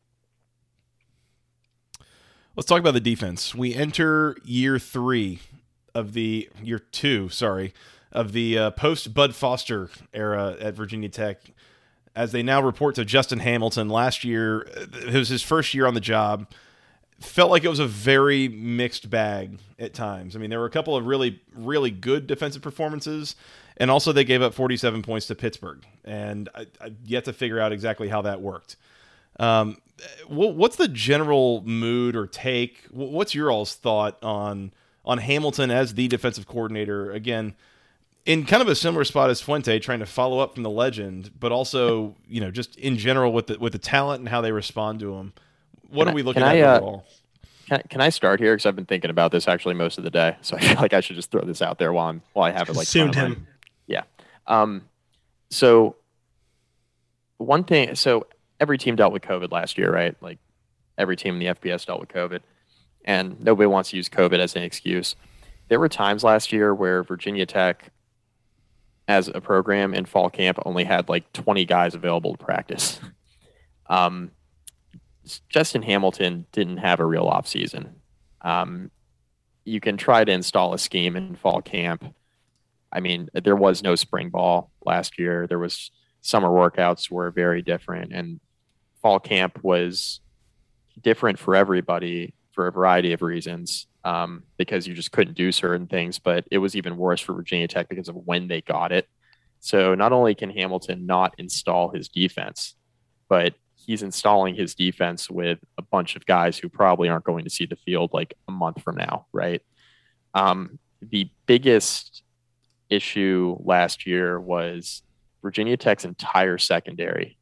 Let's talk about the defense. We enter year three of the year two, sorry, of the uh, post Bud Foster era at Virginia Tech, as they now report to Justin Hamilton. Last year, it was his first year on the job. Felt like it was a very mixed bag at times. I mean, there were a couple of really, really good defensive performances, and also they gave up forty-seven points to Pittsburgh, and I, I've yet to figure out exactly how that worked. Um, what's the general mood or take? What's your all's thought on on Hamilton as the defensive coordinator? Again, in kind of a similar spot as Fuente, trying to follow up from the legend, but also, you know, just in general with the with the talent and how they respond to him. What can are we looking I, at uh, overall? Can, can I start here? Because I've been thinking about this actually most of the day. So I feel like I should just throw this out there while I'm while I have it like Assumed front of him. mind. Yeah. Um, so one thing, so every team dealt with COVID last year, right? Like every team in the F B S dealt with COVID, and nobody wants to use COVID as an excuse. There were times last year where Virginia Tech, as a program in fall camp, only had like twenty guys available to practice. Um, Justin Hamilton didn't have a real off season. Um, you can try to install a scheme in fall camp. I mean, there was no spring ball last year. There was summer workouts were very different, and fall camp was different for everybody for a variety of reasons, um, because you just couldn't do certain things, but it was even worse for Virginia Tech because of when they got it. So not only can Hamilton not install his defense, but he's installing his defense with a bunch of guys who probably aren't going to see the field like a month from now, right? Um, the biggest issue last year was Virginia Tech's entire secondary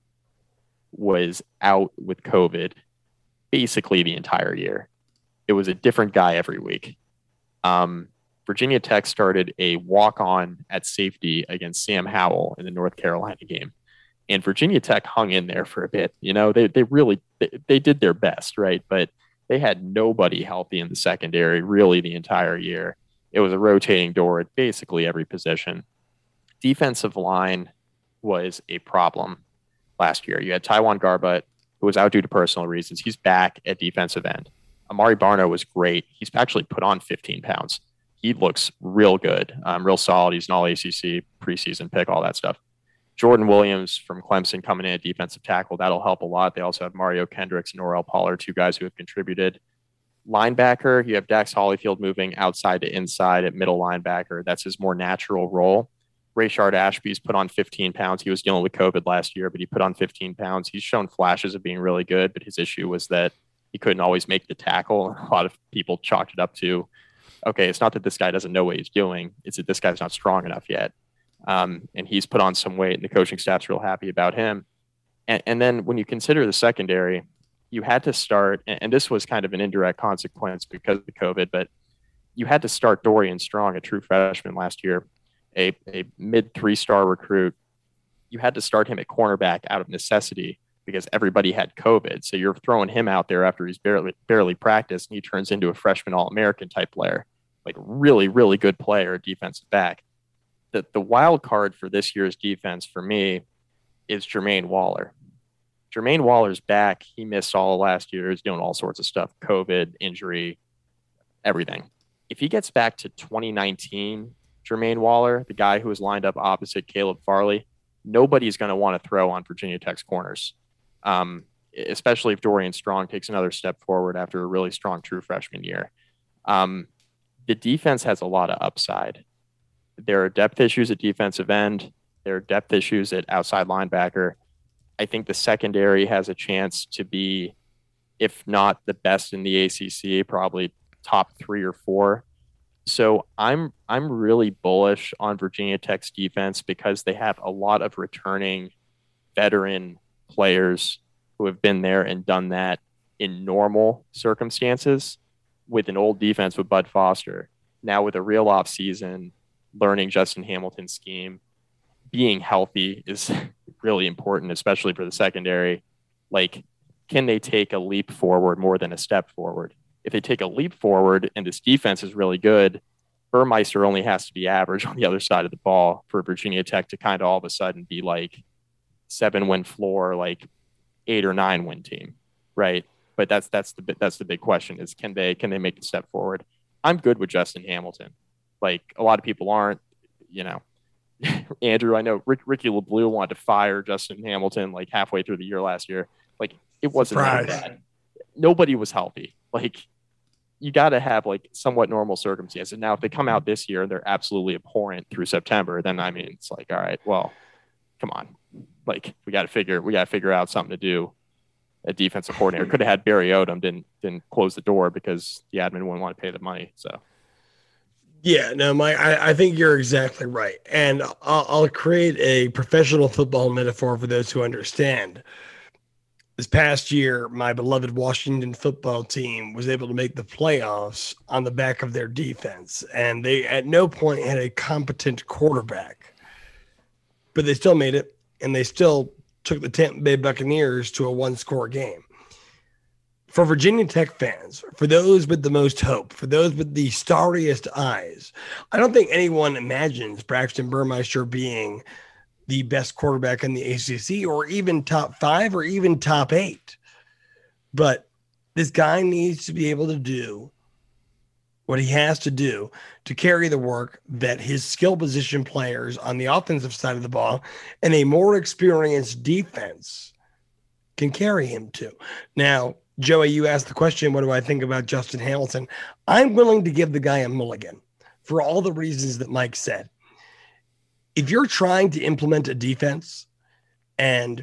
was out with COVID basically the entire year. It was a different guy every week. Um, Virginia Tech started a walk-on at safety against Sam Howell in the North Carolina game. And Virginia Tech hung in there for a bit. You know, they they really, they, they did their best, right? But they had nobody healthy in the secondary really the entire year. It was a rotating door at basically every position. Defensive line was a problem last year. You had Taiwan Garbutt, who was out due to personal reasons. He's back at defensive end. Amari Barno was great. He's actually put on fifteen pounds. He looks real good, um, real solid. He's an all A C C preseason pick, all that stuff. Jordan Williams from Clemson coming in at defensive tackle. That'll help a lot. They also have Mario Kendricks and Norrell Pollard, two guys who have contributed. Linebacker, you have Dax Hollyfield moving outside to inside at middle linebacker. That's his more natural role. Rayshard Ashby's put on fifteen pounds. He was dealing with COVID last year, but he put on fifteen pounds. He's shown flashes of being really good, but his issue was that he couldn't always make the tackle. A lot of people chalked it up to, okay, it's not that this guy doesn't know what he's doing. It's that this guy's not strong enough yet. Um, and he's put on some weight, and the coaching staff's real happy about him. And, and then when you consider the secondary, you had to start, and this was kind of an indirect consequence because of the COVID, but you had to start Dorian Strong, a true freshman last year, a, a mid three-star recruit. You had to start him at cornerback out of necessity because everybody had COVID. So you're throwing him out there after he's barely barely practiced, and he turns into a freshman All-American type player, like really, really good player, defensive back. The, the wild card for this year's defense for me is Jermaine Waller. Jermaine Waller's back. He missed all of last year. He's doing all sorts of stuff, COVID, injury, everything. If he gets back to twenty nineteen, Jermaine Waller, the guy who was lined up opposite Caleb Farley, nobody's going to want to throw on Virginia Tech's corners, um, especially if Dorian Strong takes another step forward after a really strong true freshman year. Um, the defense has a lot of upside. There are depth issues at defensive end. There are depth issues at outside linebacker. I think the secondary has a chance to be, if not the best in the A C C, probably top three or four. So I'm I'm really bullish on Virginia Tech's defense because they have a lot of returning veteran players who have been there and done that in normal circumstances with an old defense with Bud Foster. Now with a real off season, learning Justin Hamilton's scheme, being healthy is really important, especially for the secondary. Like, can they take a leap forward more than a step forward? If they take a leap forward and this defense is really good, Burmeister only has to be average on the other side of the ball for Virginia Tech to kind of all of a sudden be like seven win floor, like eight or nine win team. Right. But that's, that's the, that's the big question is can they, can they make the step forward? I'm good with Justin Hamilton. Like a lot of people aren't, you know, Andrew, I know Rick, Ricky LeBlue wanted to fire Justin Hamilton like halfway through the year last year. Like it wasn't that bad. Nobody was healthy. Like you got to have like somewhat normal circumstances. Now, if they come out this year and they're absolutely abhorrent through September, then I mean, it's like, all right, well, come on. Like we got to figure, we got to figure out something to do. A defensive coordinator could have had Barry Odom, didn't, didn't close the door because the admin wouldn't want to pay the money. So. Yeah, no, my, I, I think you're exactly right. And I'll, I'll create a professional football metaphor for those who understand. This past year, my beloved Washington football team was able to make the playoffs on the back of their defense. And they at no point had a competent quarterback, but they still made it. And they still took the Tampa Bay Buccaneers to a one-score game. For Virginia Tech fans, for those with the most hope, for those with the starriest eyes, I don't think anyone imagines Braxton Burmeister being the best quarterback in the A C C or even top five or even top eight. But this guy needs to be able to do what he has to do to carry the work that his skill position players on the offensive side of the ball and a more experienced defense can carry him to. Now, Joey, you asked the question, what do I think about Justin Hamilton? I'm willing to give the guy a mulligan for all the reasons that Mike said. If you're trying to implement a defense and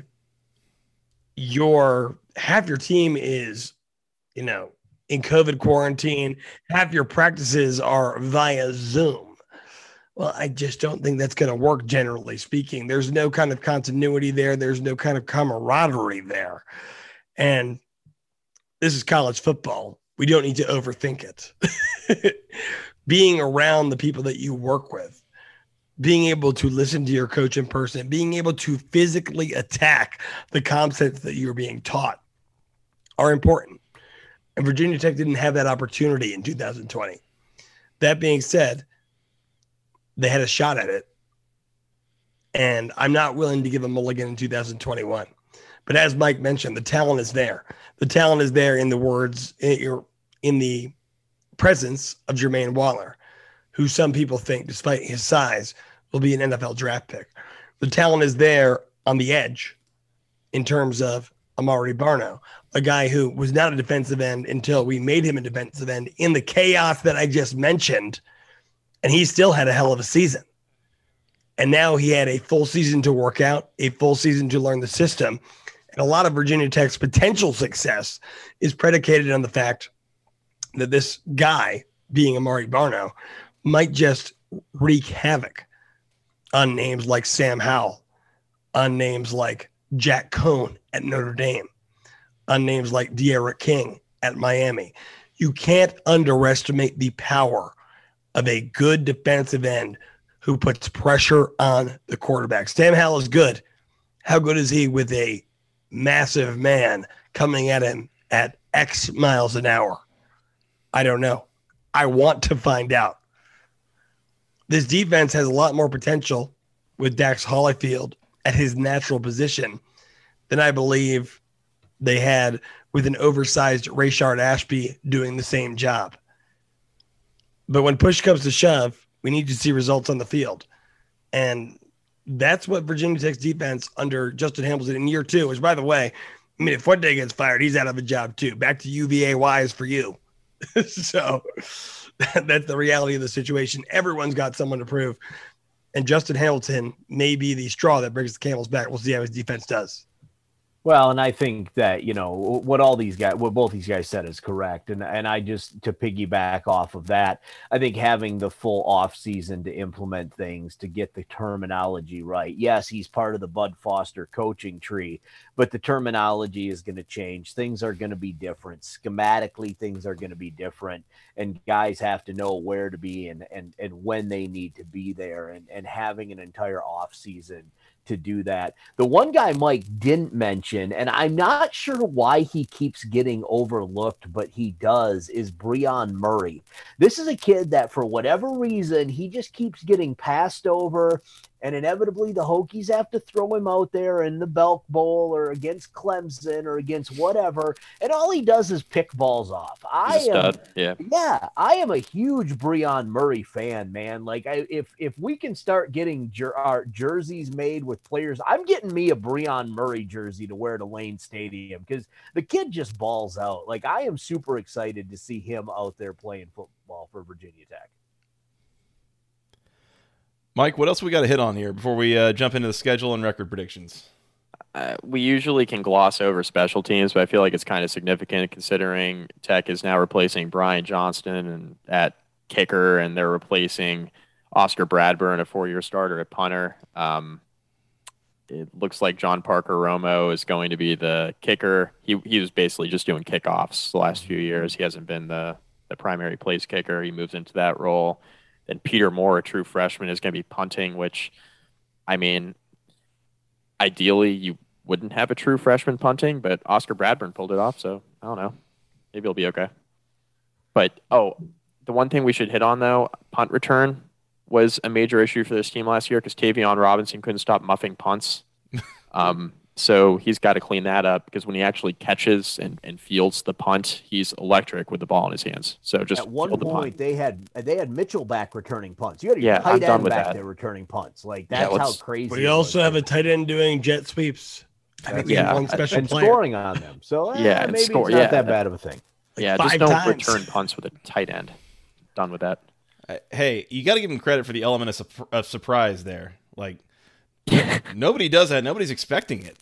your half your team is, you know, in COVID quarantine, half your practices are via Zoom. Well, I just don't think that's going to work, generally speaking. There's no kind of continuity there. There's no kind of camaraderie there. And this is college football. We don't need to overthink it. Being around the people that you work with, being able to listen to your coach in person, being able to physically attack the concepts that you're being taught are important. And Virginia Tech didn't have that opportunity in two thousand twenty. That being said, they had a shot at it. And I'm not willing to give a mulligan in two thousand twenty-one. But as Mike mentioned, the talent is there. The talent is there in the words, in the presence of Jermaine Waller, who some people think, despite his size, will be an N F L draft pick. The talent is there on the edge in terms of Amari Barno, a guy who was not a defensive end until we made him a defensive end in the chaos that I just mentioned, and he still had a hell of a season. And now he had a full season to work out, a full season to learn the system. And a lot of Virginia Tech's potential success is predicated on the fact that this guy, being Amari Barno, might just wreak havoc on names like Sam Howell, on names like Jack Cohn at Notre Dame, on names like De'Ara King at Miami. You can't underestimate the power of a good defensive end who puts pressure on the quarterback. Sam Howell is good. How good is he with a massive man coming at him at X miles an hour? I don't know. I want to find out. This defense has a lot more potential with Dax Hollifield at his natural position than I believe they had with an oversized Rayshard Ashby doing the same job. But when push comes to shove, we need to see results on the field. And that's what Virginia Tech's defense under Justin Hamilton in year two is. By the way, I mean, if Fuente gets fired, he's out of a job too. Back to U V A Ys for you. So that's the reality of the situation. Everyone's got someone to prove. And Justin Hamilton may be the straw that brings the camel's back. We'll see how his defense does. Well, and I think that, you know, what all these guys, what both these guys said is correct. And and I just, to piggyback off of that, I think having the full off season to implement things, to get the terminology right. Yes, he's part of the Bud Foster coaching tree, but the terminology is going to change. Things are going to be different. Schematically, things are going to be different. And guys have to know where to be and and, and when they need to be there, and, and having an entire off season to do that. The one guy Mike didn't mention, and I'm not sure why he keeps getting overlooked, but he does, is Breon Murray. This is a kid that for whatever reason, he just keeps getting passed over, and inevitably the Hokies have to throw him out there in the Belk Bowl or against Clemson or against whatever, and all he does is pick balls off. I am, yeah, yeah, I am a huge Breon Murray fan, man. Like, I, if if we can start getting jer- our jerseys made with players, I'm getting me a Breon Murray jersey to wear to Lane Stadium because the kid just balls out. Like, I am super excited to see him out there playing football for Virginia Tech. Mike, what else we got to hit on here before we uh, jump into the schedule and record predictions? Uh, we usually can gloss over special teams, but I feel like it's kind of significant considering Tech is now replacing Brian Johnston and at kicker, and they're replacing Oscar Bradburn, a four-year starter at punter. Um, it looks like John Parker Romo is going to be the kicker. He he was basically just doing kickoffs the last few years. He hasn't been the, the primary place kicker. He moves into that role. Then Peter Moore, a true freshman, is going to be punting, which, I mean, ideally you wouldn't have a true freshman punting, but Oscar Bradburn pulled it off, so I don't know. Maybe he'll be okay. But, oh, the one thing we should hit on, though, punt return was a major issue for this team last year because Tavion Robinson couldn't stop muffing punts. um, so he's got to clean that up because when he actually catches and, and fields the punt, he's electric with the ball in his hands. So just at one field the point punt. they had they had Mitchell back returning punts. You had your Yeah, tight I'm done end with back that. there returning punts. Like Yeah, that's how let's- crazy. We it also was. have a tight end doing jet sweeps. I think we Yeah, have one special and player. scoring on them. So eh, Yeah, and maybe score- it's not yeah. that bad of a thing. Yeah, five just don't times. return punts with a tight end. Done with that. Uh, Hey, you got to give him credit for the element of, su- of surprise there. Like, nobody does that. Nobody's expecting it.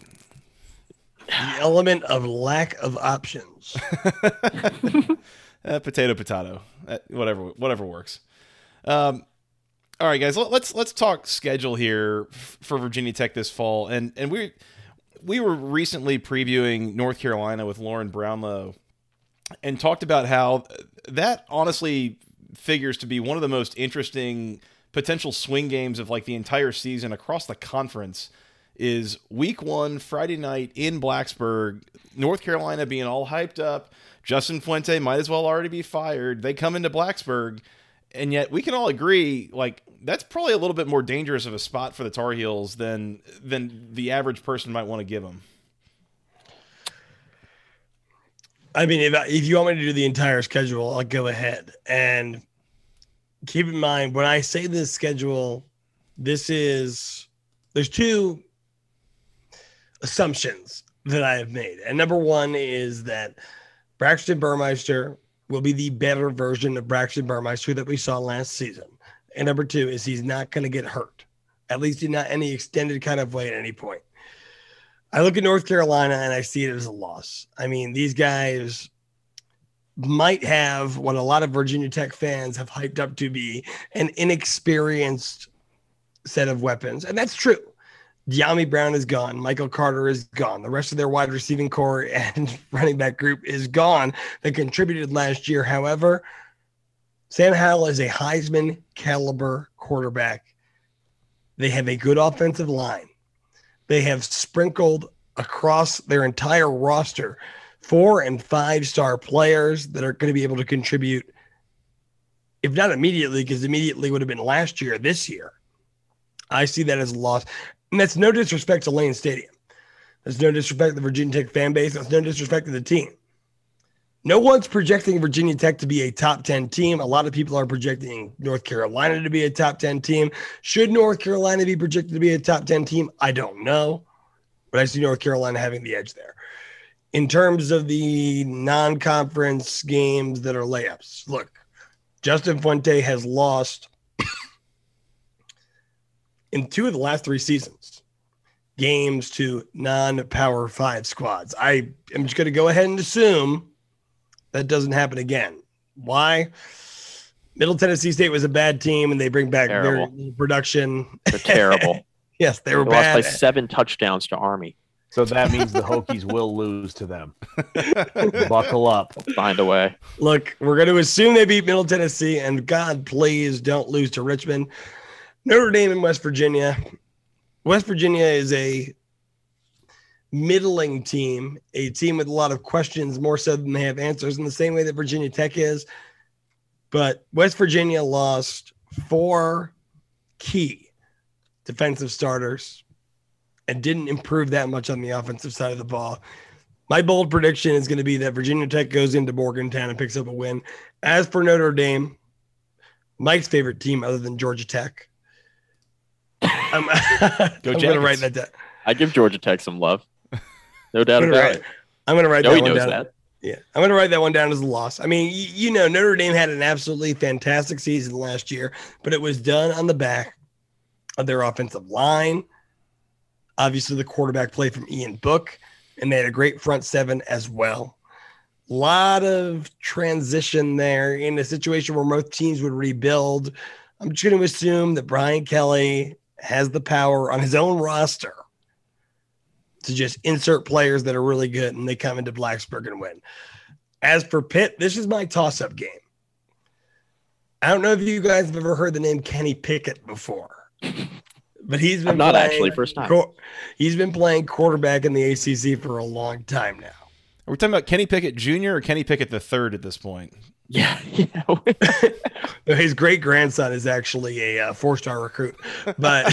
The element of lack of options. Uh, potato, potato, uh, whatever, whatever works. Um, all right, guys, let, let's let's talk schedule here f- for Virginia Tech this fall, and and we we were recently previewing North Carolina with Lauren Brownlow, and talked about how that honestly figures to be one of the most interesting potential swing games of like the entire season across the conference. Is week one, Friday night in Blacksburg, North Carolina being all hyped up. Justin Fuente might as well already be fired. They come into Blacksburg, and yet we can all agree, like, that's probably a little bit more dangerous of a spot for the Tar Heels than than the average person might want to give them. I mean, if, if you want me to do the entire schedule, I'll go ahead. And keep in mind, when I say this schedule, this is, there's two assumptions that I have made. And number one is that Braxton Burmeister will be the better version of Braxton Burmeister that we saw last season. And number two is he's not going to get hurt, at least in not any extended kind of way at any point. I look at North Carolina and I see it as a loss. I mean, these guys might have what a lot of Virginia Tech fans have hyped up to be an inexperienced set of weapons. And that's true. De'Ami Brown is gone. Michael Carter is gone. The rest of their wide receiving core and running back group is gone that contributed last year. However, Sam Howell is a Heisman caliber quarterback. They have a good offensive line. They have sprinkled across their entire roster four and five star players that are going to be able to contribute, if not immediately, because immediately would have been last year, this year. I see that as a loss. And that's no disrespect to Lane Stadium. That's no disrespect to the Virginia Tech fan base. That's no disrespect to the team. No one's projecting Virginia Tech to be a top ten team. A lot of people are projecting North Carolina to be a top ten team. Should North Carolina be projected to be a top ten team? I don't know. But I see North Carolina having the edge there. In terms of the non-conference games that are layups, look, Justin Fuente has lost in two of the last three seasons games to non-Power Five squads. I am just going to go ahead and assume that doesn't happen again. Why? Middle Tennessee State was a bad team, and they bring back Terrible. very little production. They're terrible. Yes, they were They bad. lost by seven touchdowns to Army. So that means the Hokies will lose to them. Buckle up. Find a way. Look, we're going to assume they beat Middle Tennessee, and God, please don't lose to Richmond. Notre Dame and West Virginia. West Virginia is a middling team, a team with a lot of questions, more so than they have answers, in the same way that Virginia Tech is. But West Virginia lost four key defensive starters and didn't improve that much on the offensive side of the ball. My bold prediction is going to be that Virginia Tech goes into Morgantown and picks up a win. As for Notre Dame, Mike's favorite team other than Georgia Tech, I'm, I'm going to write that down. I give Georgia Tech some love. No doubt I'm about gonna write, it. I'm going to write Joey that one knows down. that. Yeah, I'm going to write that one down as a loss. I mean, you, you know, Notre Dame had an absolutely fantastic season last year, but it was done on the back of their offensive line. Obviously, the quarterback play from Ian Book, and they had a great front seven as well. A lot of transition there in a situation where most teams would rebuild. I'm just going to assume that Brian Kelly has the power on his own roster to just insert players that are really good, and they come into Blacksburg and win. As for Pitt, this is my toss-up game. I don't know if you guys have ever heard the name Kenny Pickett before, but he's been I'm not playing, actually, first time. He's been playing quarterback in the A C C for a long time now. Are we talking about Kenny Pickett Junior or Kenny Pickett the third at this point? Yeah. yeah. His great grandson is actually a uh, four-star recruit, but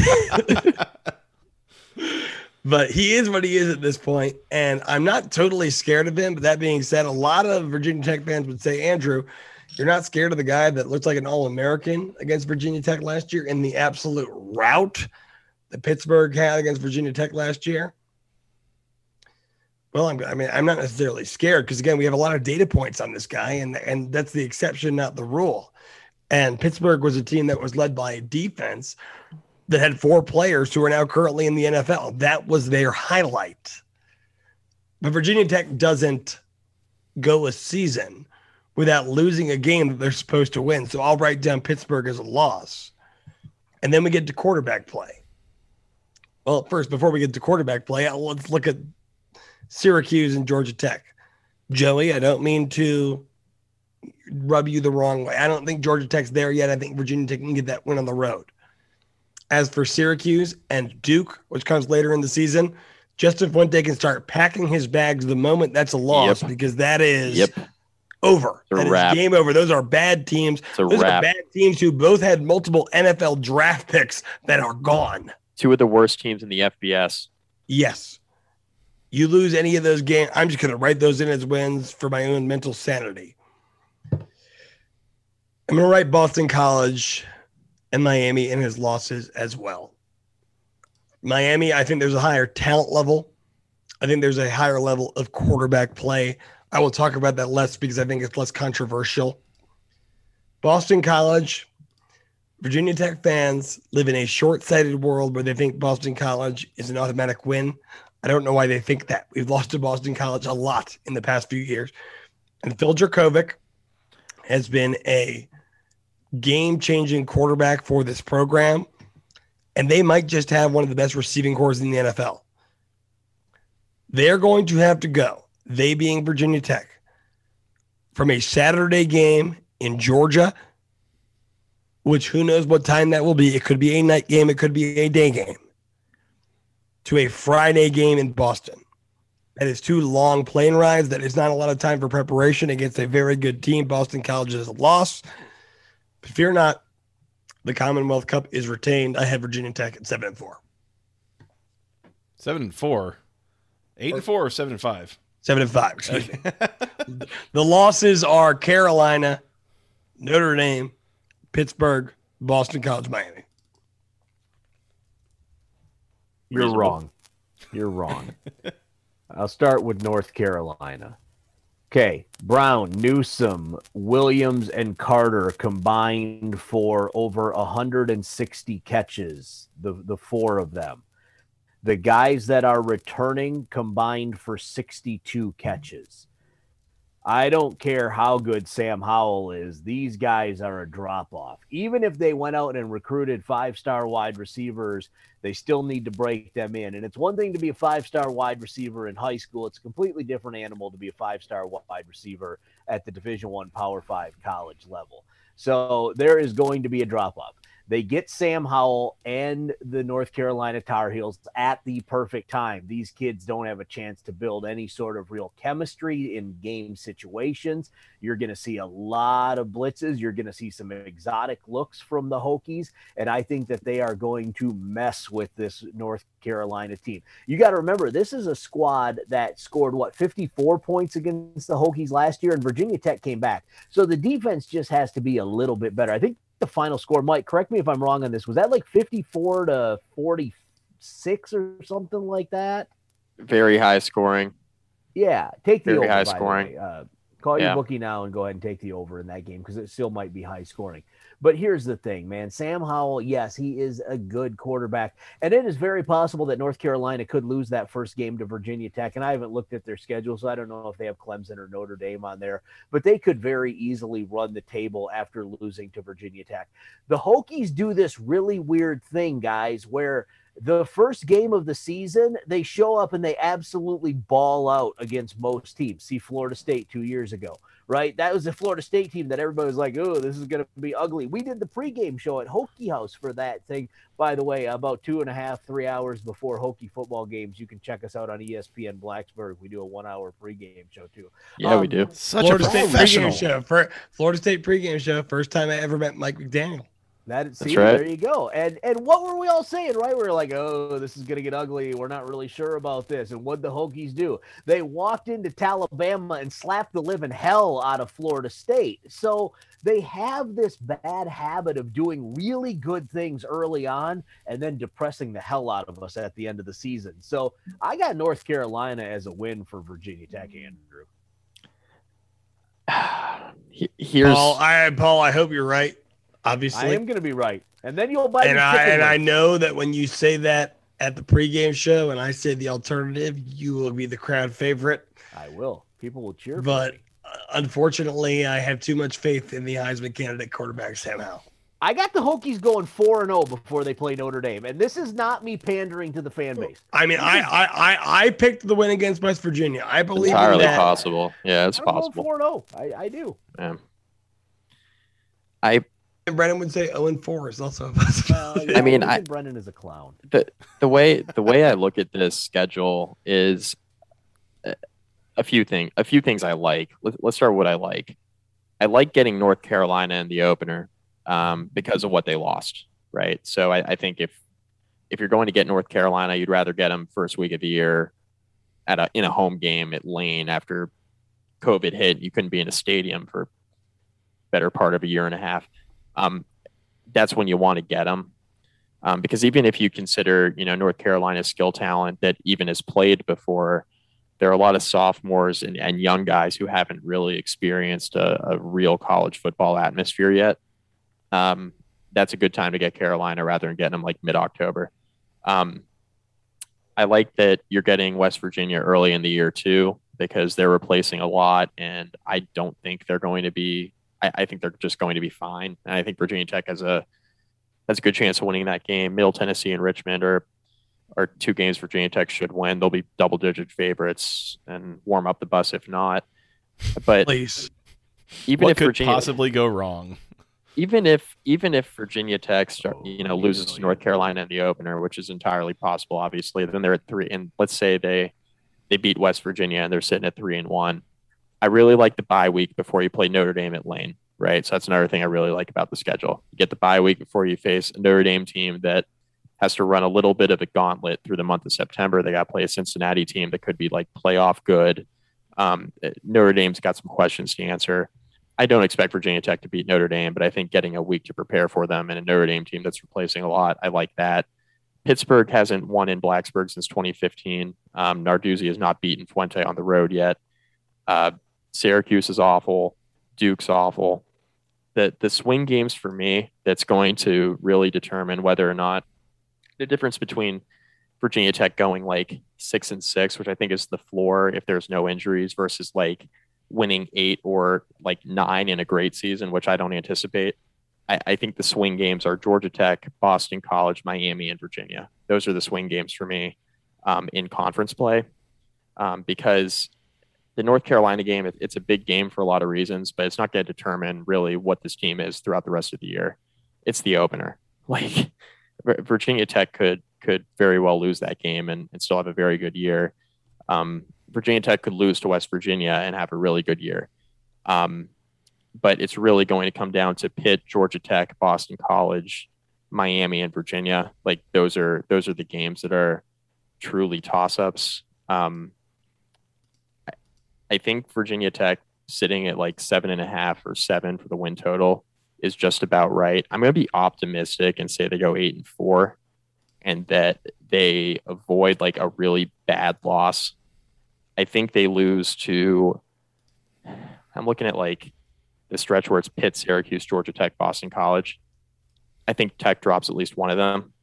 but he is what he is at this point, and I'm not totally scared of him. But that being said, a lot of Virginia Tech fans would say, Andrew, you're not scared of the guy that looks like an All-American against Virginia Tech last year in the absolute rout that Pittsburgh had against Virginia Tech last year? Well, I'm, I mean, I'm not necessarily scared because, again, we have a lot of data points on this guy, and, and that's the exception, not the rule. And Pittsburgh was a team that was led by a defense that had four players who are now currently in the N F L. That was their highlight. But Virginia Tech doesn't go a season without losing a game that they're supposed to win. So I'll write down Pittsburgh as a loss. And then we get to quarterback play. Well, first, before we get to quarterback play, let's look at Syracuse and Georgia Tech. Joey, I don't mean to rub you the wrong way. I don't think Georgia Tech's there yet. I think Virginia Tech can get that win on the road. As for Syracuse and Duke, which comes later in the season, Justin Fuente can start packing his bags the moment that's a loss, Yep. because that is Yep. over. It's a That is wrap. game over. Those are bad teams. It's a Those are wrap. bad teams who both had multiple N F L draft picks that are gone. Two of the worst teams in the F B S. Yes. You lose any of those games, I'm just going to write those in as wins for my own mental sanity. I'm going to write Boston College and Miami in his losses as well. Miami, I think there's a higher talent level. I think there's a higher level of quarterback play. I will talk about that less because I think it's less controversial. Boston College, Virginia Tech fans live in a short-sighted world where they think Boston College is an automatic win. I don't know why they think that. We've lost to Boston College a lot in the past few years. And Phil Jurkovec has been a game-changing quarterback for this program. and they might just have one of the best receiving corps in the N F L. They're going to have to go, they being Virginia Tech, from a Saturday game in Georgia, which who knows what time that will be. It could be a night game. It could be a day game, to a Friday game in Boston. That is two long plane rides. That is not a lot of time for preparation against a very good team. Boston College is a loss. But fear not, the Commonwealth Cup is retained. I have Virginia Tech at seven and four. Seven and four. Eight and four or seven and five? Seven and five, excuse me. The losses are Carolina, Notre Dame, Pittsburgh, Boston College, Miami. You're Reasonable. wrong. You're wrong. I'll start with North Carolina. Okay, Brown, Newsome, Williams, and Carter combined for over one hundred sixty catches, the, the four of them. The guys that are returning combined for sixty-two catches. I don't care how good Sam Howell is. These guys are a drop-off. Even if they went out and recruited five-star wide receivers, they still need to break them in. And it's one thing to be a five-star wide receiver in high school. It's a completely different animal to be a five-star wide receiver at the Division I Power Five college level. So there is going to be a drop-off. They get Sam Howell and the North Carolina Tar Heels at the perfect time. These kids don't have a chance to build any sort of real chemistry in game situations. You're going to see a lot of blitzes. You're going to see some exotic looks from the Hokies, and I think that they are going to mess with this North Carolina team. You got to remember, this is a squad that scored, what, fifty-four points against the Hokies last year, and Virginia Tech came back. So the defense just has to be a little bit better. I think the final score, Mike, correct me if I'm wrong on this, was that like fifty-four to forty-six or something like that? Very high scoring. Yeah, take the Very over. high by the scoring. way. Uh, call Yeah. your bookie now and go ahead and take the over in that game because it still might be high scoring. But here's the thing, man. Sam Howell, yes, he is a good quarterback, and it is very possible that North Carolina could lose that first game to Virginia Tech. And I haven't looked at their schedule, so I don't know if they have Clemson or Notre Dame on there, but they could very easily run the table after losing to Virginia Tech. The Hokies do this really weird thing, guys, where the first game of the season, they show up and they absolutely ball out against most teams. See Florida State two years ago, right? That was the Florida State team that everybody was like, oh, this is going to be ugly. We did the pregame show at Hokie House for that thing. By the way, about two and a half, three hours before Hokie football games, you can check us out on E S P N Blacksburg. We do a one-hour pregame show, too. Yeah, Um, we do. Such Florida a State professional. pregame show. For, Florida State pregame show. First time I ever met Mike McDaniel. That see, That's right. There you go. And and what were we all saying, right? We were like, oh, this is gonna get ugly. We're not really sure about this. And what'd the Hokies do? They walked into Alabama and slapped the living hell out of Florida State. So they have this bad habit of doing really good things early on and then depressing the hell out of us at the end of the season. So I got North Carolina as a win for Virginia Tech, Andrew. He- Here's Paul, I Paul, I hope you're right. Obviously, I am gonna be right. And then you'll buy and the I chicken and I wings. know that when you say that at the pregame show, and I say the alternative, you will be the crowd favorite. I will. People will cheer for But me. uh, unfortunately, I have too much faith in the Heisman candidate quarterback Sam Howell. I got the Hokies going four and oh before they play Notre Dame, and this is not me pandering to the fan base. I mean, I I I, I picked the win against West Virginia. I believe in entirely that. possible. Yeah, it's I'm going possible. four and oh. I, I do. Yeah. I And Brennan would say zero and four is also a possibility. Uh, I mean, yeah, I- Brendan is a clown. the the way the way I look at this schedule is a- a few things. A few things I like. Let, let's start with what I like. I like getting North Carolina in the opener um, because of what they lost. Right. So I, I think if if you're going to get North Carolina, you'd rather get them first week of the year at a in a home game at Lane after COVID hit. You couldn't be in a stadium for better part of a year and a half. Um, that's when you want to get them. Um, because even if you consider, you know, North Carolina's skill talent that even has played before, there are a lot of sophomores and, and young guys who haven't really experienced a, a real college football atmosphere yet. Um, that's a good time to get Carolina rather than getting them like mid-October. Um, I like that you're getting West Virginia early in the year too, because they're replacing a lot, and I don't think they're going to be. I, I think they're just going to be fine. And I think Virginia Tech has a has a good chance of winning that game. Middle Tennessee and Richmond are are two games Virginia Tech should win. They'll be double digit favorites and warm up the bus if not. But Please. even what if could Virginia possibly go wrong? even if even if Virginia Tech start, you know loses to North Carolina in the opener, which is entirely possible, obviously, then they're at three. And let's say they they beat West Virginia and they're sitting at three and one. I really like the bye week before you play Notre Dame at Lane, right? So that's another thing I really like about the schedule. You get the bye week before you face a Notre Dame team that has to run a little bit of a gauntlet through the month of September. They got to play a Cincinnati team that could be like playoff good. Um, Notre Dame's got some questions to answer. I don't expect Virginia Tech to beat Notre Dame, but I think getting a week to prepare for them and a Notre Dame team that's replacing a lot, I like that. Pittsburgh hasn't won in Blacksburg since twenty fifteen. Um, Narduzzi has not beaten Fuente on the road yet. Uh, Syracuse is awful. Duke's awful. The, the swing games for me that's going to really determine whether or not the difference between Virginia Tech going like six and six, which I think is the floor if there's no injuries, versus like winning eight or like nine in a great season, which I don't anticipate. I, I think the swing games are Georgia Tech, Boston College, Miami, and Virginia. Those are the swing games for me um, in conference play um, because the North Carolina game, it, it's a big game for a lot of reasons, but it's not going to determine really what this team is throughout the rest of the year. It's the opener. Like Virginia Tech could could very well lose that game and, and still have a very good year. Um, Virginia Tech could lose to West Virginia and have a really good year. Um, but it's really going to come down to Pitt, Georgia Tech, Boston College, Miami, and Virginia. Like those are those are the games that are truly toss-ups. Um, I, I think Virginia Tech sitting at like seven and a half or seven for the win total is just about right. I'm going to be optimistic and say they go eight and four and that they avoid like a really bad loss. I think they lose to, I'm looking at like the stretch where it's Pitt, Syracuse, Georgia Tech, Boston College. I think Tech drops at least one of them.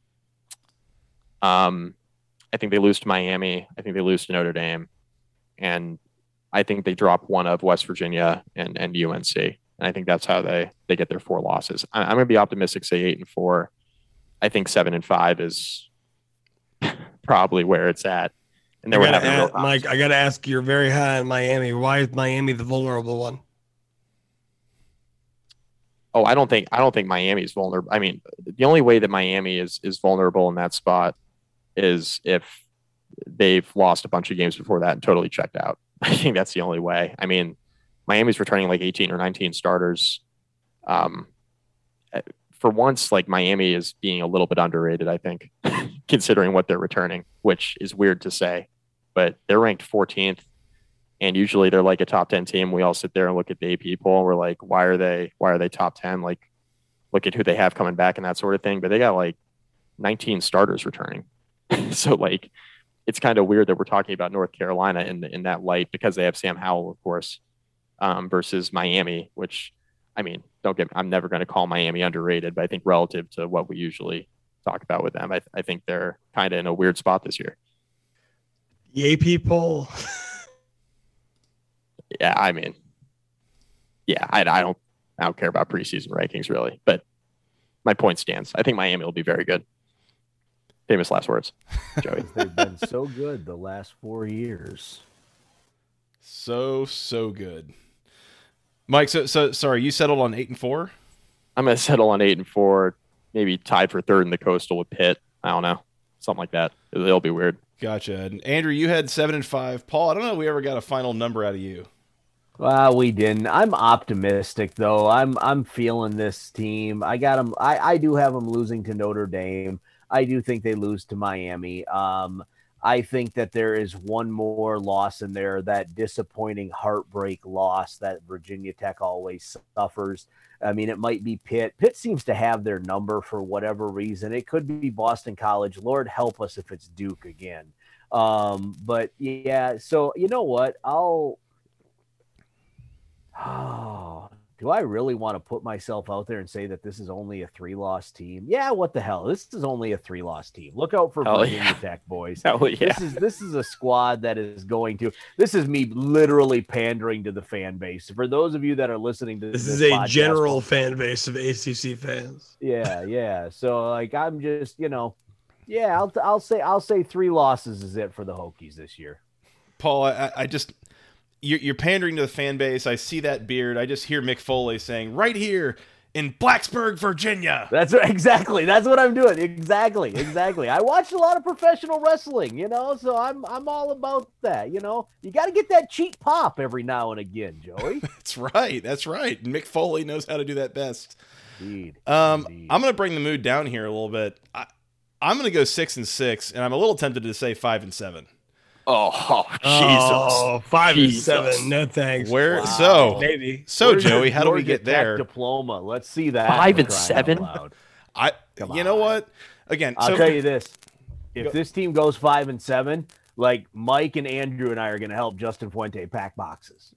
Um, I think they lose to Miami. I think they lose to Notre Dame. And I think they drop one of West Virginia and, and U N C. And I think that's how they, they get their four losses. I, I'm going to be optimistic, say eight and four. I think seven and five is probably where it's at. And then I we're gotta having ask, real Mike, I got to ask, you're very high on Miami. Why is Miami the vulnerable one? Oh, I don't think I don't think Miami is vulnerable. I mean, the only way that Miami is is vulnerable in that spot is if they've lost a bunch of games before that and totally checked out. I think that's the only way. I mean, Miami's returning like eighteen or nineteen starters. Um, for once, like Miami is being a little bit underrated, I think, considering what they're returning, which is weird to say, but they're ranked fourteenth. And usually they're like a top ten team. We all sit there and look at the A P poll. And we're like, why are they, why are they top ten? Like, look at who they have coming back and that sort of thing. But they got like nineteen starters returning. So like, it's kind of weird that we're talking about North Carolina in in that light because they have Sam Howell, of course, um, versus Miami, which, I mean, don't get me, I'm never going to call Miami underrated, but I think relative to what we usually talk about with them, I, I think they're kind of in a weird spot this year. The A P poll. Yeah, I mean, yeah, I, I don't, I don't care about preseason rankings really, but my point stands. I think Miami will be very good. Famous last words, Joey. They've been so good the last four years. So so good, Mike. So so sorry, you settled on eight and four. I'm gonna settle on eight and four, maybe tied for third in the Coastal with Pitt. I don't know, something like that. It'll be weird. Gotcha. And Andrew, you had seven and five. Paul, I don't know if we ever got a final number out of you. Well, we didn't. I'm optimistic though. I'm I'm feeling this team. I got them. I, I do have them losing to Notre Dame. I do think they lose to Miami. Um, I think that there is one more loss in there, that disappointing heartbreak loss that Virginia Tech always suffers. I mean, it might be Pitt. Pitt seems to have their number for whatever reason. It could be Boston College. Lord help us if it's Duke again. Um, but yeah, so you know what? I'll. Oh, do I really want to put myself out there and say that this is only a three-loss team? Yeah, what the hell? This is only a three-loss team. Look out for Hell Virginia yeah. Tech, boys. Hell yeah. This is this is a squad that is going to. This is me literally pandering to the fan base. For those of you that are listening to This, this, is a podcast, general fan base of A C C fans. Yeah, yeah. So like, I'm just, you know, yeah. I'll I'll say I'll say three losses is it for the Hokies this year. Paul, I, I just you're, you're pandering to the fan base. I see that beard. I just hear Mick Foley saying, "Right here in Blacksburg, Virginia." That's right, exactly. That's what I'm doing. Exactly, exactly. I watched a lot of professional wrestling, you know, so I'm I'm all about that. You know, you got to get that cheap pop every now and again, Joey. That's right. That's right. Mick Foley knows how to do that best. Indeed. Um, Indeed. I'm going to bring the mood down here a little bit. I, I'm going to go six and six, and I'm a little tempted to say five and seven. Oh, oh, Jesus. Oh, five Jesus. and seven. No thanks. Where Wow. so? Maybe. So Where's your Joey, how do we Georgia get Tech there? diploma. Let's see that. Five for and crying out seven? loud. I. Come You know on. what? Again, I'll so tell you this: if Go- this team goes five and seven, like Mike and Andrew and I are going to help Justin Fuente pack boxes.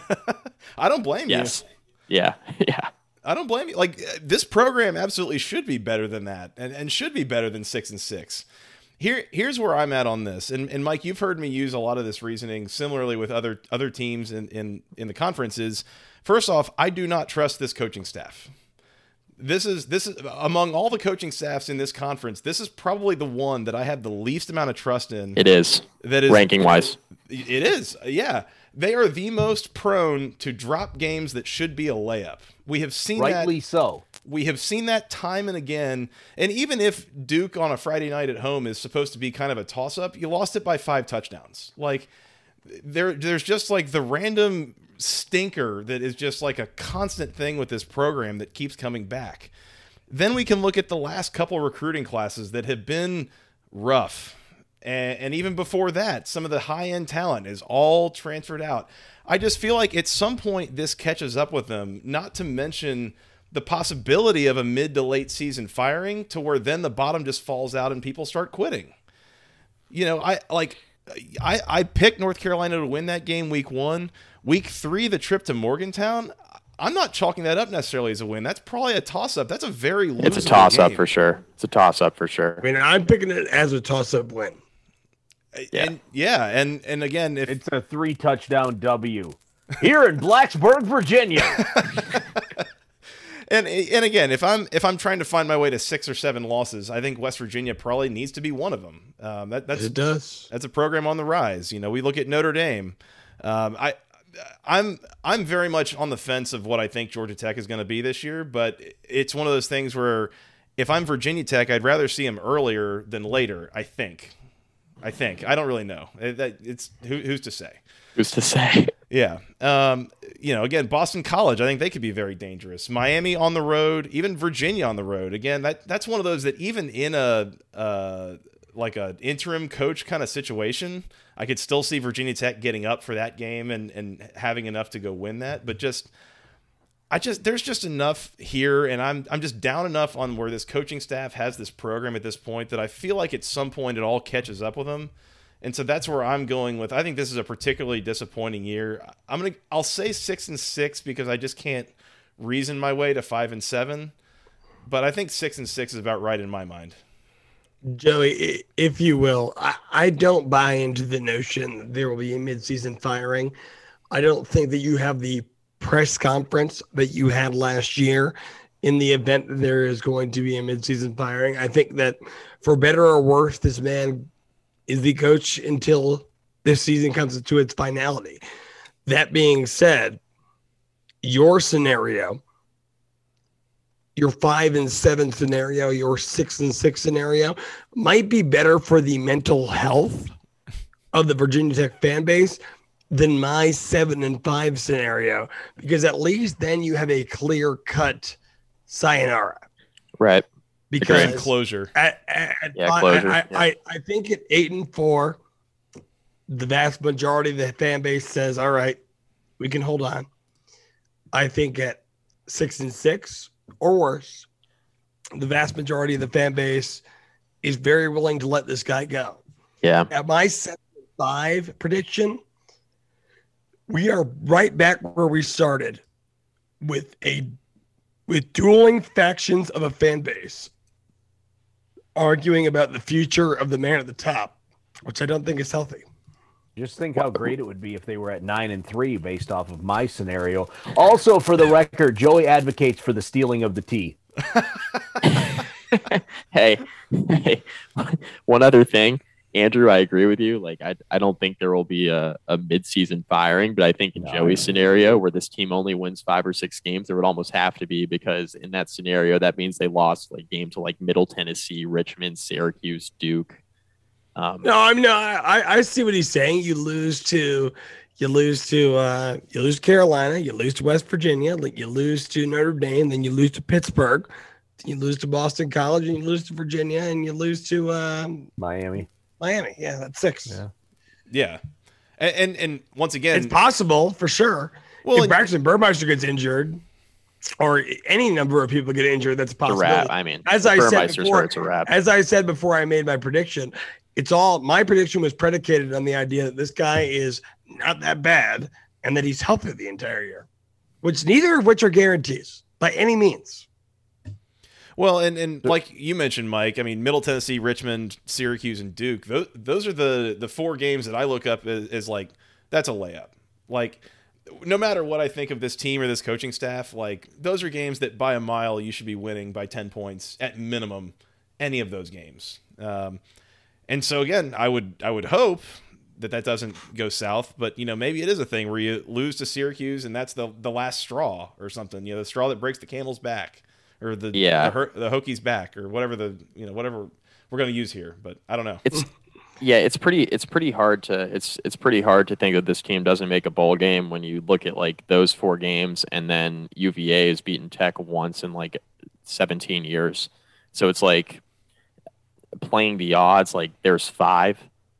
I don't blame Yes. you. Yeah. Yeah. I don't blame you. Like uh, this program absolutely should be better than that, and, and should be better than six and six. Here, here's where I'm at on this, and and Mike, you've heard me use a lot of this reasoning similarly with other other teams in in in the conferences. First off, I do not trust this coaching staff. This is this is among all the coaching staffs in this conference. This is probably the one that I have the least amount of trust in. It is. That is Ranking wise. It is, yeah. They are the most prone to drop games that should be a layup. We have seen Rightly that. so. We have seen that time and again. And even if Duke on a Friday night at home is supposed to be kind of a toss-up, you lost it by five touchdowns. Like there, there's just like the random stinker that is just like a constant thing with this program that keeps coming back. Then we can look at the last couple recruiting classes that have been rough. And, and even before that, some of the high-end talent is all transferred out. I just feel like at some point this catches up with them, not to mention the possibility of a mid to late season firing to where then the bottom just falls out and people start quitting. You know, I like I, I picked North Carolina to win that game week one. Week three, the trip to Morgantown, I'm not chalking that up necessarily as a win. That's probably a toss-up. That's a very losable It's a toss up game. for sure. It's a toss up for sure. I mean, I'm picking it as a toss-up win. Yeah. And yeah, and and again, if It's a three touchdown W here in Blacksburg, Virginia. And and again, if I'm if I'm trying to find my way to six or seven losses, I think West Virginia probably needs to be one of them. Um, that, that's It does. that's a program on the rise. You know, we look at Notre Dame. Um, I I'm I'm very much on the fence of what I think Georgia Tech is going to be this year, but it's one of those things where if I'm Virginia Tech, I'd rather see them earlier than later. I think. I think I don't really know. It, that, it's who, who's to say. Who's to say? Yeah. Um, you know, again, Boston College, I think they could be very dangerous. Miami on the road, even Virginia on the road. Again, that that's one of those that even in a uh, like a interim coach kind of situation, I could still see Virginia Tech getting up for that game and and having enough to go win that. But just I just there's just enough here, and I'm I'm just down enough on where this coaching staff has this program at this point that I feel like at some point it all catches up with them. And so that's where I'm going with. I think this is a particularly disappointing year. I'm gonna. I'll say six and six because I just can't reason my way to five and seven. But I think six and six is about right in my mind. Joey, i- if you will, I, I don't buy into the notion that there will be a midseason firing. I don't think that you have the press conference that you had last year in the event that there is going to be a midseason firing. I think that for better or worse, this man is the coach until this season comes to its finality. That being said, your scenario, your five and seven scenario, your six and six scenario might be better for the mental health of the Virginia Tech fan base than my seven and five scenario, because at least then you have a clear cut sayonara. Right. Because Grand closure. at, at, Yeah, I- closure, I, yeah. I, I think at eight and four, the vast majority of the fan base says, all right, we can hold on. I think at six and six or worse, the vast majority of the fan base is very willing to let this guy go. Yeah. At my seven and five prediction, we are right back where we started with a with dueling factions of a fan base arguing about the future of the man at the top, which I don't think is healthy. Just think how great it would be if they were at nine and three based off of my scenario. Also, for the record, Joey advocates for the stealing of the tea. hey, hey, one other thing, Andrew, I agree with you. Like, I, I don't think there will be a, a mid-season firing, but I think in no, Joey's scenario where this team only wins five or six games, there would almost have to be, because in that scenario, that means they lost like games to like Middle Tennessee, Richmond, Syracuse, Duke. Um, no, I'm no, I, I see what he's saying. You lose to, you lose to, uh, you lose to Carolina, you lose to West Virginia, like you lose to Notre Dame, then you lose to Pittsburgh, then you lose to Boston College, and you lose to Virginia, and you lose to um, Miami. Miami, yeah, that's six. Yeah, yeah, and and, and once again, it's possible for sure. Well, if and, Braxton Burmeister gets injured, or any number of people get injured, that's a possibility. Wrap, I mean, as I said before, it's a wrap. as I said before, I made my prediction. It's all my prediction was predicated on the idea that this guy is not that bad and that he's healthy the entire year, which neither of which are guarantees by any means. Well, and, and like you mentioned, Mike, I mean, Middle Tennessee, Richmond, Syracuse, and Duke, those, those are the, the four games that I look up as, as like, that's a layup. Like, no matter what I think of this team or this coaching staff, like, those are games that by a mile you should be winning by ten points at minimum, any of those games. Um, and so, again, I would I would hope that that doesn't go south, but, you know, maybe it is a thing where you lose to Syracuse and that's the, the last straw or something, you know, the straw that breaks the camel's back. Or the yeah. the, the Hokies back, or whatever the you know whatever we're going to use here, but I don't know. It's yeah, it's pretty it's pretty hard to it's it's pretty hard to think that this team doesn't make a bowl game when you look at like those four games, and then U V A has beaten Tech once in like seventeen years, so it's like playing the odds. Like there's five,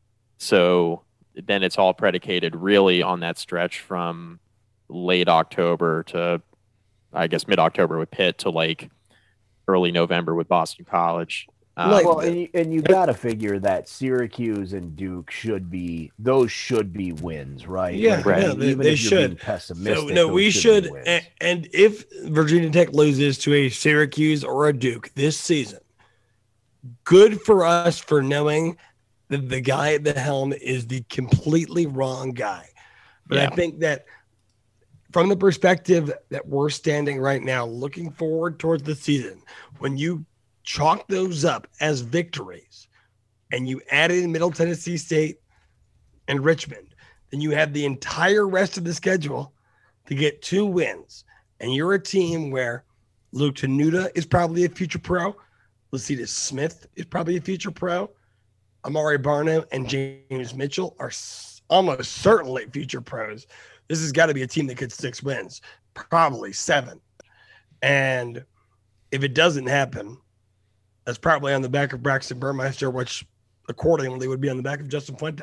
so then it's all predicated really on that stretch from late October to, I guess, mid-October with Pitt to like early November with Boston College. Um, well, and you, and you got to figure that Syracuse and Duke should be those should be wins, right? Yeah, like, right. I yeah mean, they, even they if you're should. being pessimistic, So, no, those we should. should. be And, and if Virginia Tech loses to a Syracuse or a Duke this season, good for us for knowing that the guy at the helm is the completely wrong guy. But yeah. I think that from the perspective that we're standing right now, looking forward towards the season, when you chalk those up as victories and you add in Middle Tennessee State and Richmond, then you have the entire rest of the schedule to get two wins. And you're a team where Luke Tenuta is probably a future pro. Lecitus Smith is probably a future pro. Amari Barno and James Mitchell are almost certainly future pros. This has got to be a team that gets six wins, probably seven. And if it doesn't happen, that's probably on the back of Braxton Burmeister, which accordingly would be on the back of Justin Fuente.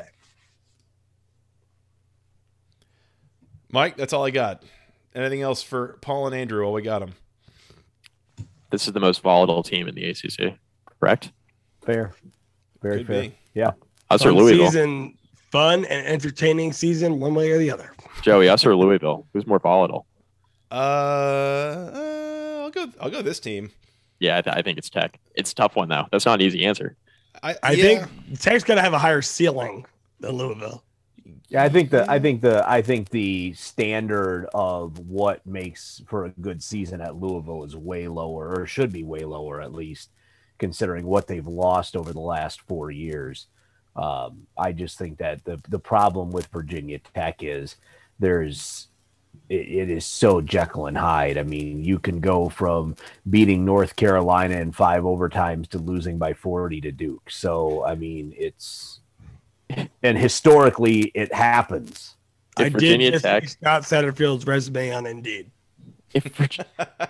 Mike, that's all I got. Anything else for Paul and Andrew while we got them? This is the most volatile team in the A C C, correct? Fair. Very Could fair. be. Yeah. Us or Fun Louisville? season, fun and entertaining season, one way or the other. Joey, us or Louisville? Who's more volatile? Uh, uh I'll go. I'll go this team. Yeah, I, th- I think it's Tech. It's a tough one though. That's not an easy answer. I, I yeah. think Tech's got to have a higher ceiling than Louisville. Yeah, I think the I think the I think the standard of what makes for a good season at Louisville is way lower, or should be way lower at least, considering what they've lost over the last four years. Um, I just think that the the problem with Virginia Tech is there's it, it is so Jekyll and Hyde. I mean, you can go from beating North Carolina in five overtimes to losing by forty to Duke. So I mean, it's and historically it happens. I If Virginia did just Tech- see Scott Satterfield's resume on Indeed. If Virg-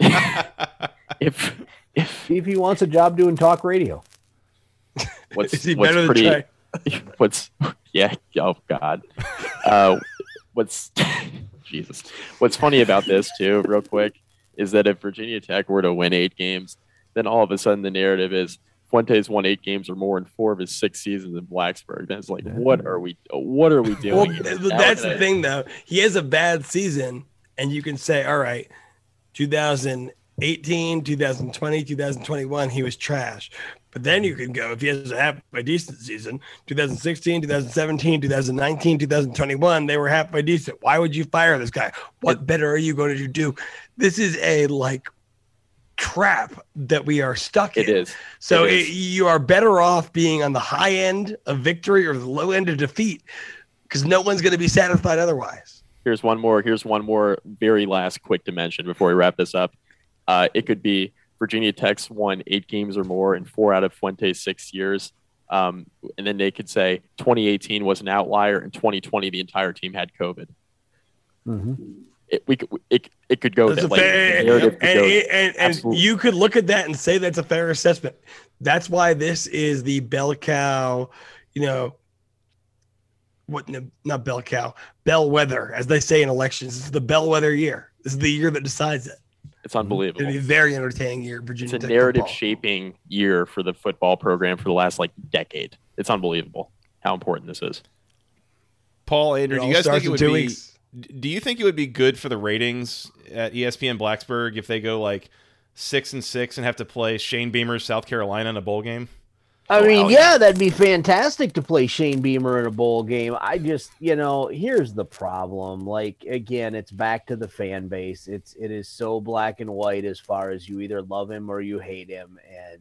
if if See if he wants a job doing talk radio. what's Is he what's better than pretty Trey? what's yeah oh god uh what's Jesus what's funny about this too real quick is that if Virginia Tech were to win eight games, then all of a sudden the narrative is Fuente's won eight games or more in four of his six seasons in Blacksburg. Then it's like, what are we what are we doing Well, here? th- Now that's that the I- thing, though. He has a bad season, and you can say, all right, two thousand eighteen, two thousand twenty, two thousand twenty-one, he was trash. But then you can go, if he has a halfway decent season, two thousand sixteen, two thousand seventeen, two thousand nineteen, two thousand twenty-one, they were halfway decent. Why would you fire this guy? What better are you going to do? This is a like trap that we are stuck in. It is. So It is. It, you are better off being on the high end of victory or the low end of defeat because no one's going to be satisfied otherwise. Here's one more. Here's one more very last quick to mention before we wrap this up. Uh, it could be Virginia Tech's won eight games or more in four out of Fuente's six years. Um, and then they could say twenty eighteen was an outlier and twenty twenty, the entire team had COVID. Mm-hmm. It, we could, it, it could go That's that a like, fair, the narrative and, could go and, and, and absolutely. you could look at that and say that's a fair assessment. That's why this is the bell cow, you know, what, no, not bell cow, bellwether, as they say in elections. This is the bellwether year. This is the year that decides it. It's unbelievable. It'll be a very entertaining year, Virginia It's a Tech narrative football. shaping year for the football program for the last like decade. It's unbelievable how important this is. Paul, Andrew, It do all you guys starts think it in would two be? weeks. Do you think it would be good for the ratings at E S P N Blacksburg if they go like six and six and have to play Shane Beamer's South Carolina in a bowl game? I Oh, mean, hell yeah, that'd be fantastic to play Shane Beamer in a bowl game. I just, you know, here's the problem. Like, again, it's back to the fan base. It's it is so black and white as far as you either love him or you hate him, and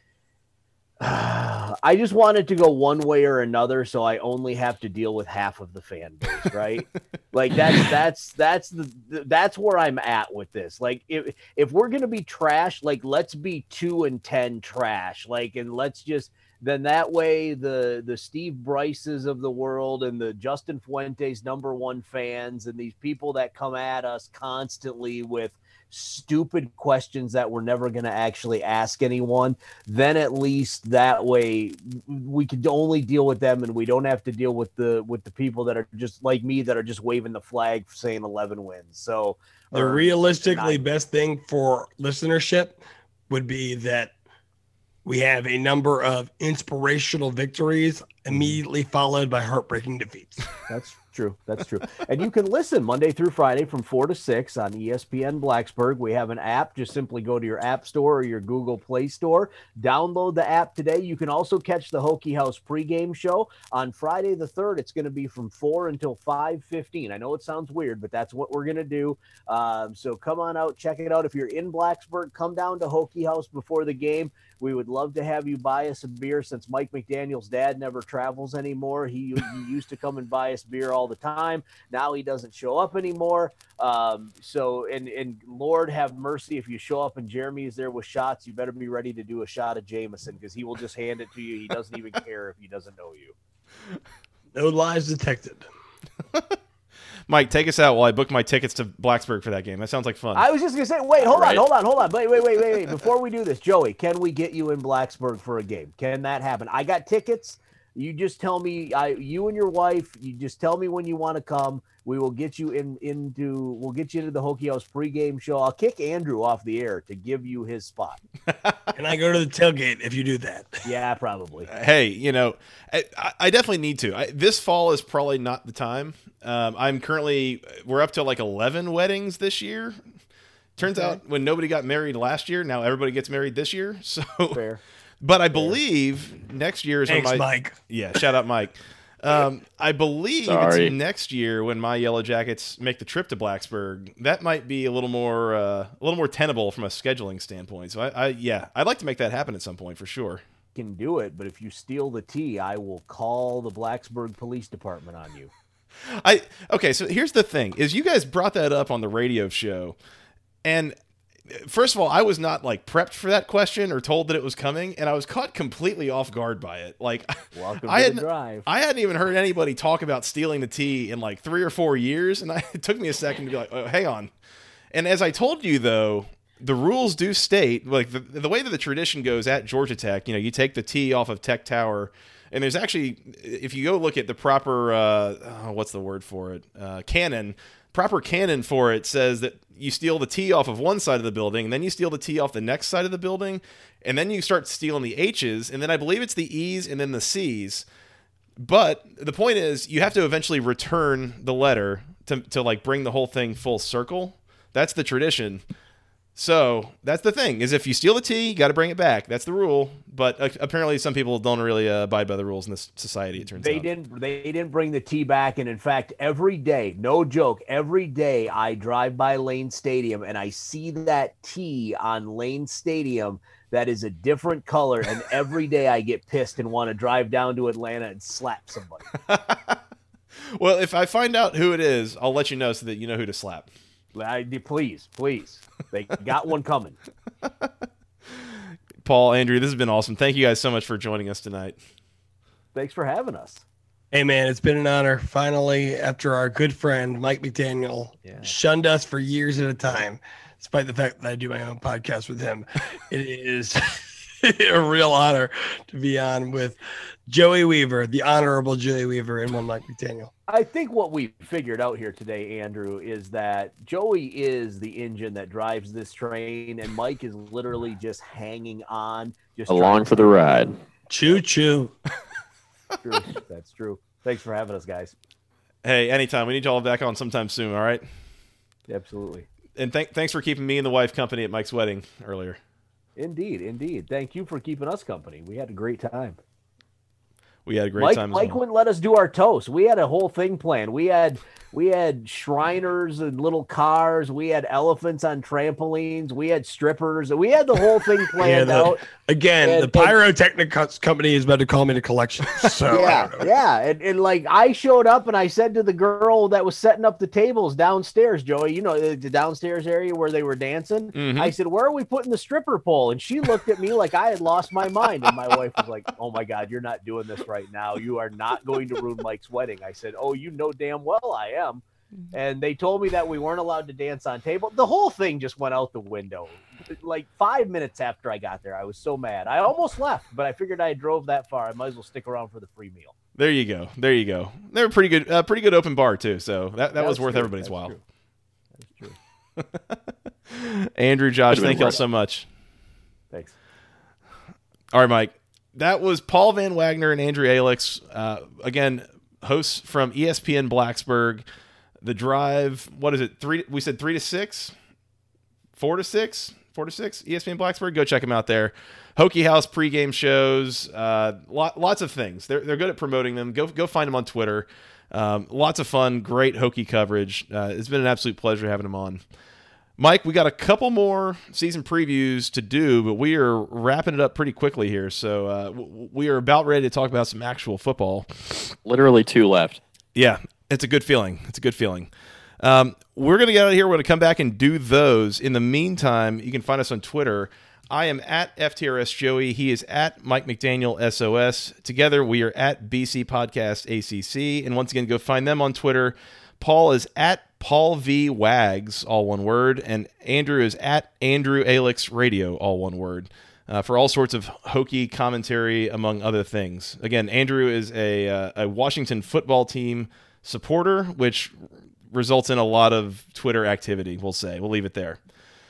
uh, I just want it to go one way or another, so I only have to deal with half of the fan base, right? Like that's that's that's the that's where I'm at with this. Like, if if we're gonna be trash, like let's be two and ten trash, like, and let's just then that way the the Steve Bryces of the world and the Justin Fuentes number one fans and these people that come at us constantly with stupid questions that we're never going to actually ask anyone, then at least that way we could only deal with them and we don't have to deal with the with the people that are just like me that are just waving the flag saying eleven wins. So The or realistically nine. best thing for listenership would be that we have a number of inspirational victories immediately followed by heartbreaking defeats. That's true. That's true. And you can listen Monday through Friday from four to six on E S P N Blacksburg. We have an app. Just simply go to your app store or your Google Play Store. Download the app today. You can also catch the Hokie House pregame show on Friday the third. It's going to be from four until five fifteen. I know it sounds weird, but that's what we're going to do. Um, so come on out, check it out. If you're in Blacksburg, come down to Hokie House before the game. We would love to have you buy us a beer since Mike McDaniel's dad never travels anymore. He, he used to come and buy us beer all the time. Now he doesn't show up anymore. Um, so, and, and Lord have mercy, if you show up and Jeremy is there with shots, you better be ready to do a shot of Jameson because he will just hand it to you. He doesn't even care if he doesn't know you. No lies detected. Mike, take us out while I book my tickets to Blacksburg for that game. That sounds like fun. I was just going to say, wait, hold Right. on, hold on, hold on. Wait, wait, wait, wait, wait. Before we do this, Joey, can we get you in Blacksburg for a game? Can that happen? I got tickets. You just tell me, I, you and your wife, you just tell me when you want to come. We will get you in into, we'll get you into the Hokie House pregame show. I'll kick Andrew off the air to give you his spot. And I go to the tailgate if you do that. Yeah, probably. Hey, you know, I, I definitely need to. I, this fall is probably not the time. Um, I'm currently, we're up to like eleven weddings this year. Turns Okay. out when nobody got married last year, now everybody gets married this year. So, Fair. but I believe next year is Thanks, when my Mike. yeah. Shout out, Mike. Um, I believe Sorry. it's next year when my Yellow Jackets make the trip to Blacksburg. That might be a little more, uh, a little more tenable from a scheduling standpoint. So I, I, yeah, I'd like to make that happen at some point for sure. Can do it, but if you steal the tea, I will call the Blacksburg Police Department on you. I okay, so here's the thing: is you guys brought that up on the radio show, and first of all, I was not like prepped for that question or told that it was coming, and I was caught completely off guard by it. Like, Welcome I to hadn't, the drive. I hadn't even heard anybody talk about stealing the tea in like three or four years, and I, it took me a second to be like, oh, hang on. And as I told you, though, the rules do state, like the the way that the tradition goes at Georgia Tech, you know, you take the tee off of Tech Tower. And there's actually, if you go look at the proper, uh, oh, what's the word for it? Uh, canon, proper canon for it says that you steal the tee off of one side of the building, and then you steal the tee off the next side of the building, and then you start stealing the H's, and then I believe it's the E's and then the C's. But the point is, you have to eventually return the letter to, to like bring the whole thing full circle. That's the tradition. So that's the thing, is if you steal the tea, you got to bring it back. That's the rule. But uh, apparently some people don't really uh, abide by the rules in this society, it turns They out. didn't they didn't bring the tea back. And in fact, every day, no joke, every day I drive by Lane Stadium and I see that tea on Lane Stadium that is a different color. And every day I get pissed and want to drive down to Atlanta and slap somebody. Well, if I find out who it is, I'll let you know so that you know who to slap. I, please, please. They got one coming. Paul, Andrew, this has been awesome. Thank you guys so much for joining us tonight. Thanks for having us. Hey, man, it's been an honor. Finally, after our good friend Mike McDaniel Yeah. shunned us for years at a time, despite the fact that I do my own podcast with him, it is a real honor to be on with Joey Weaver, the honorable Joey Weaver, and one Mike McDaniel. I think what we figured out here today, Andrew, is that Joey is the engine that drives this train, and Mike is literally just hanging on, just Along for the ride. Choo choo. true. That's true. Thanks for having us, guys. Hey, anytime. We need you all back on sometime soon, all right? Absolutely. And th- thanks for keeping me and the wife company at Mike's wedding earlier. Indeed, indeed. Thank you for keeping us company. We had a great time. We had a great Mike, time as Mike well. wouldn't let us do our toast. We had a whole thing planned. We had we had Shriners and little cars. We had elephants on trampolines. We had strippers. We had the whole thing planned the- out. Again, And- the pyrotechnics company is about to call me to collection. So Yeah, yeah. And, and like I showed up and I said to the girl that was setting up the tables downstairs, Joey, you know, the the downstairs area where they were dancing. Mhm. I said, where are we putting the stripper pole? And she looked at me like I had lost my mind. And my wife was like, oh my God, you're not doing this right now. You are not going to ruin Mike's wedding. I said, oh, you know damn well I am. And they told me that we weren't allowed to dance on table. The whole thing just went out the window. Like five minutes after I got there, I was so mad. I almost left, but I figured I drove that far. I might as well stick around for the free meal. There you go. There you go. They're a pretty good, uh, pretty good open bar too. So that, that was That's worth true. everybody's That's while. true. That's true. Andrew, Josh, Could've been thank y'all worse. so much. Thanks. All right, Mike. That was Paul Van Wagner and Andrew Alex. Uh, again, hosts from E S P N Blacksburg. The Drive, what is it? Three? We said three to six? Four to six? Four to six? E S P N Blacksburg. Go check them out there. Hokie House pregame shows. Uh, lot, lots of things. They're they're good at promoting them. Go go find them on Twitter. Um, lots of fun. Great Hokie coverage. Uh, it's been an absolute pleasure having them on. Mike, we got a couple more season previews to do, but we are wrapping it up pretty quickly here. So uh, w- we are about ready to talk about some actual football. Literally two left. Yeah, it's a good feeling. It's a good feeling. Um, we're going to get out of here. We're going to come back and do those. In the meantime, you can find us on Twitter. I am at F T R S Joey. He is at Mike McDaniel S O S. Together, we are at B C Podcast A C C. And once again, go find them on Twitter. Paul is at Paul V Wags, all one word. And Andrew is at Andrew Alex Radio, all one word. Uh, for all sorts of Hokie commentary, among other things. Again, Andrew is a, uh, a Washington football team supporter, which results in a lot of Twitter activity, we'll say. We'll leave it there.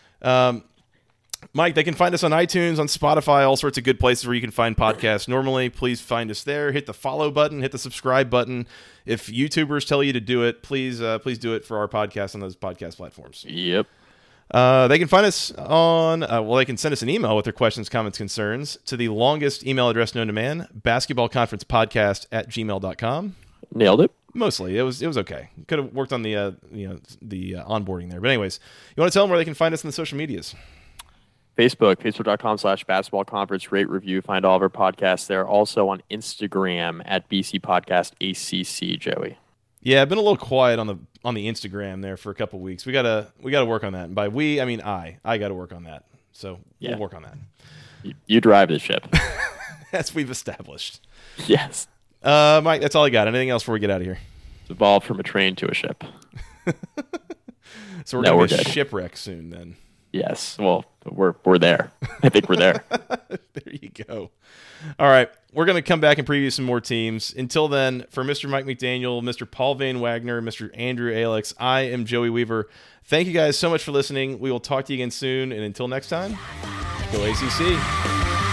Um, Mike, they can find us on iTunes, on Spotify, all sorts of good places where you can find podcasts. Normally, please find us there. Hit the follow button, hit the subscribe button. If YouTubers tell you to do it, please uh, please do it for our podcast on those podcast platforms. Yep. Uh, they can find us on, uh, well, they can send us an email with their questions, comments, concerns to the longest email address known to man, basketballconferencepodcast at gmail dot com. Nailed it. Mostly, it was it was okay. Could have worked on the uh, you know the uh, onboarding there, but anyways, you want to tell them where they can find us in the social medias? Facebook, facebook.com slash basketball conference, rate, review, find all of our podcasts there. Also on Instagram at B C Podcast A C C, Joey. Yeah, I've been a little quiet on the on the Instagram there for a couple weeks. We gotta we gotta work on that. And by we, I mean I. I got to work on that. So Yeah. we'll work on that, You, you drive the ship. as we've established. Yes. Uh, Mike, that's all I got. Anything else before we get out of here? It's evolved from a train to a ship. So we're No, gonna we're be a good. shipwreck soon then. Yes. Well, we're we're there. I think we're there. There you go. All right. We're going to come back and preview some more teams. Until then, for Mister Mike McDaniel, Mister Paul Van Wagner, Mister Andrew Alex, I am Joey Weaver. Thank you guys so much for listening. We will talk to you again soon. And until next time, go A C C.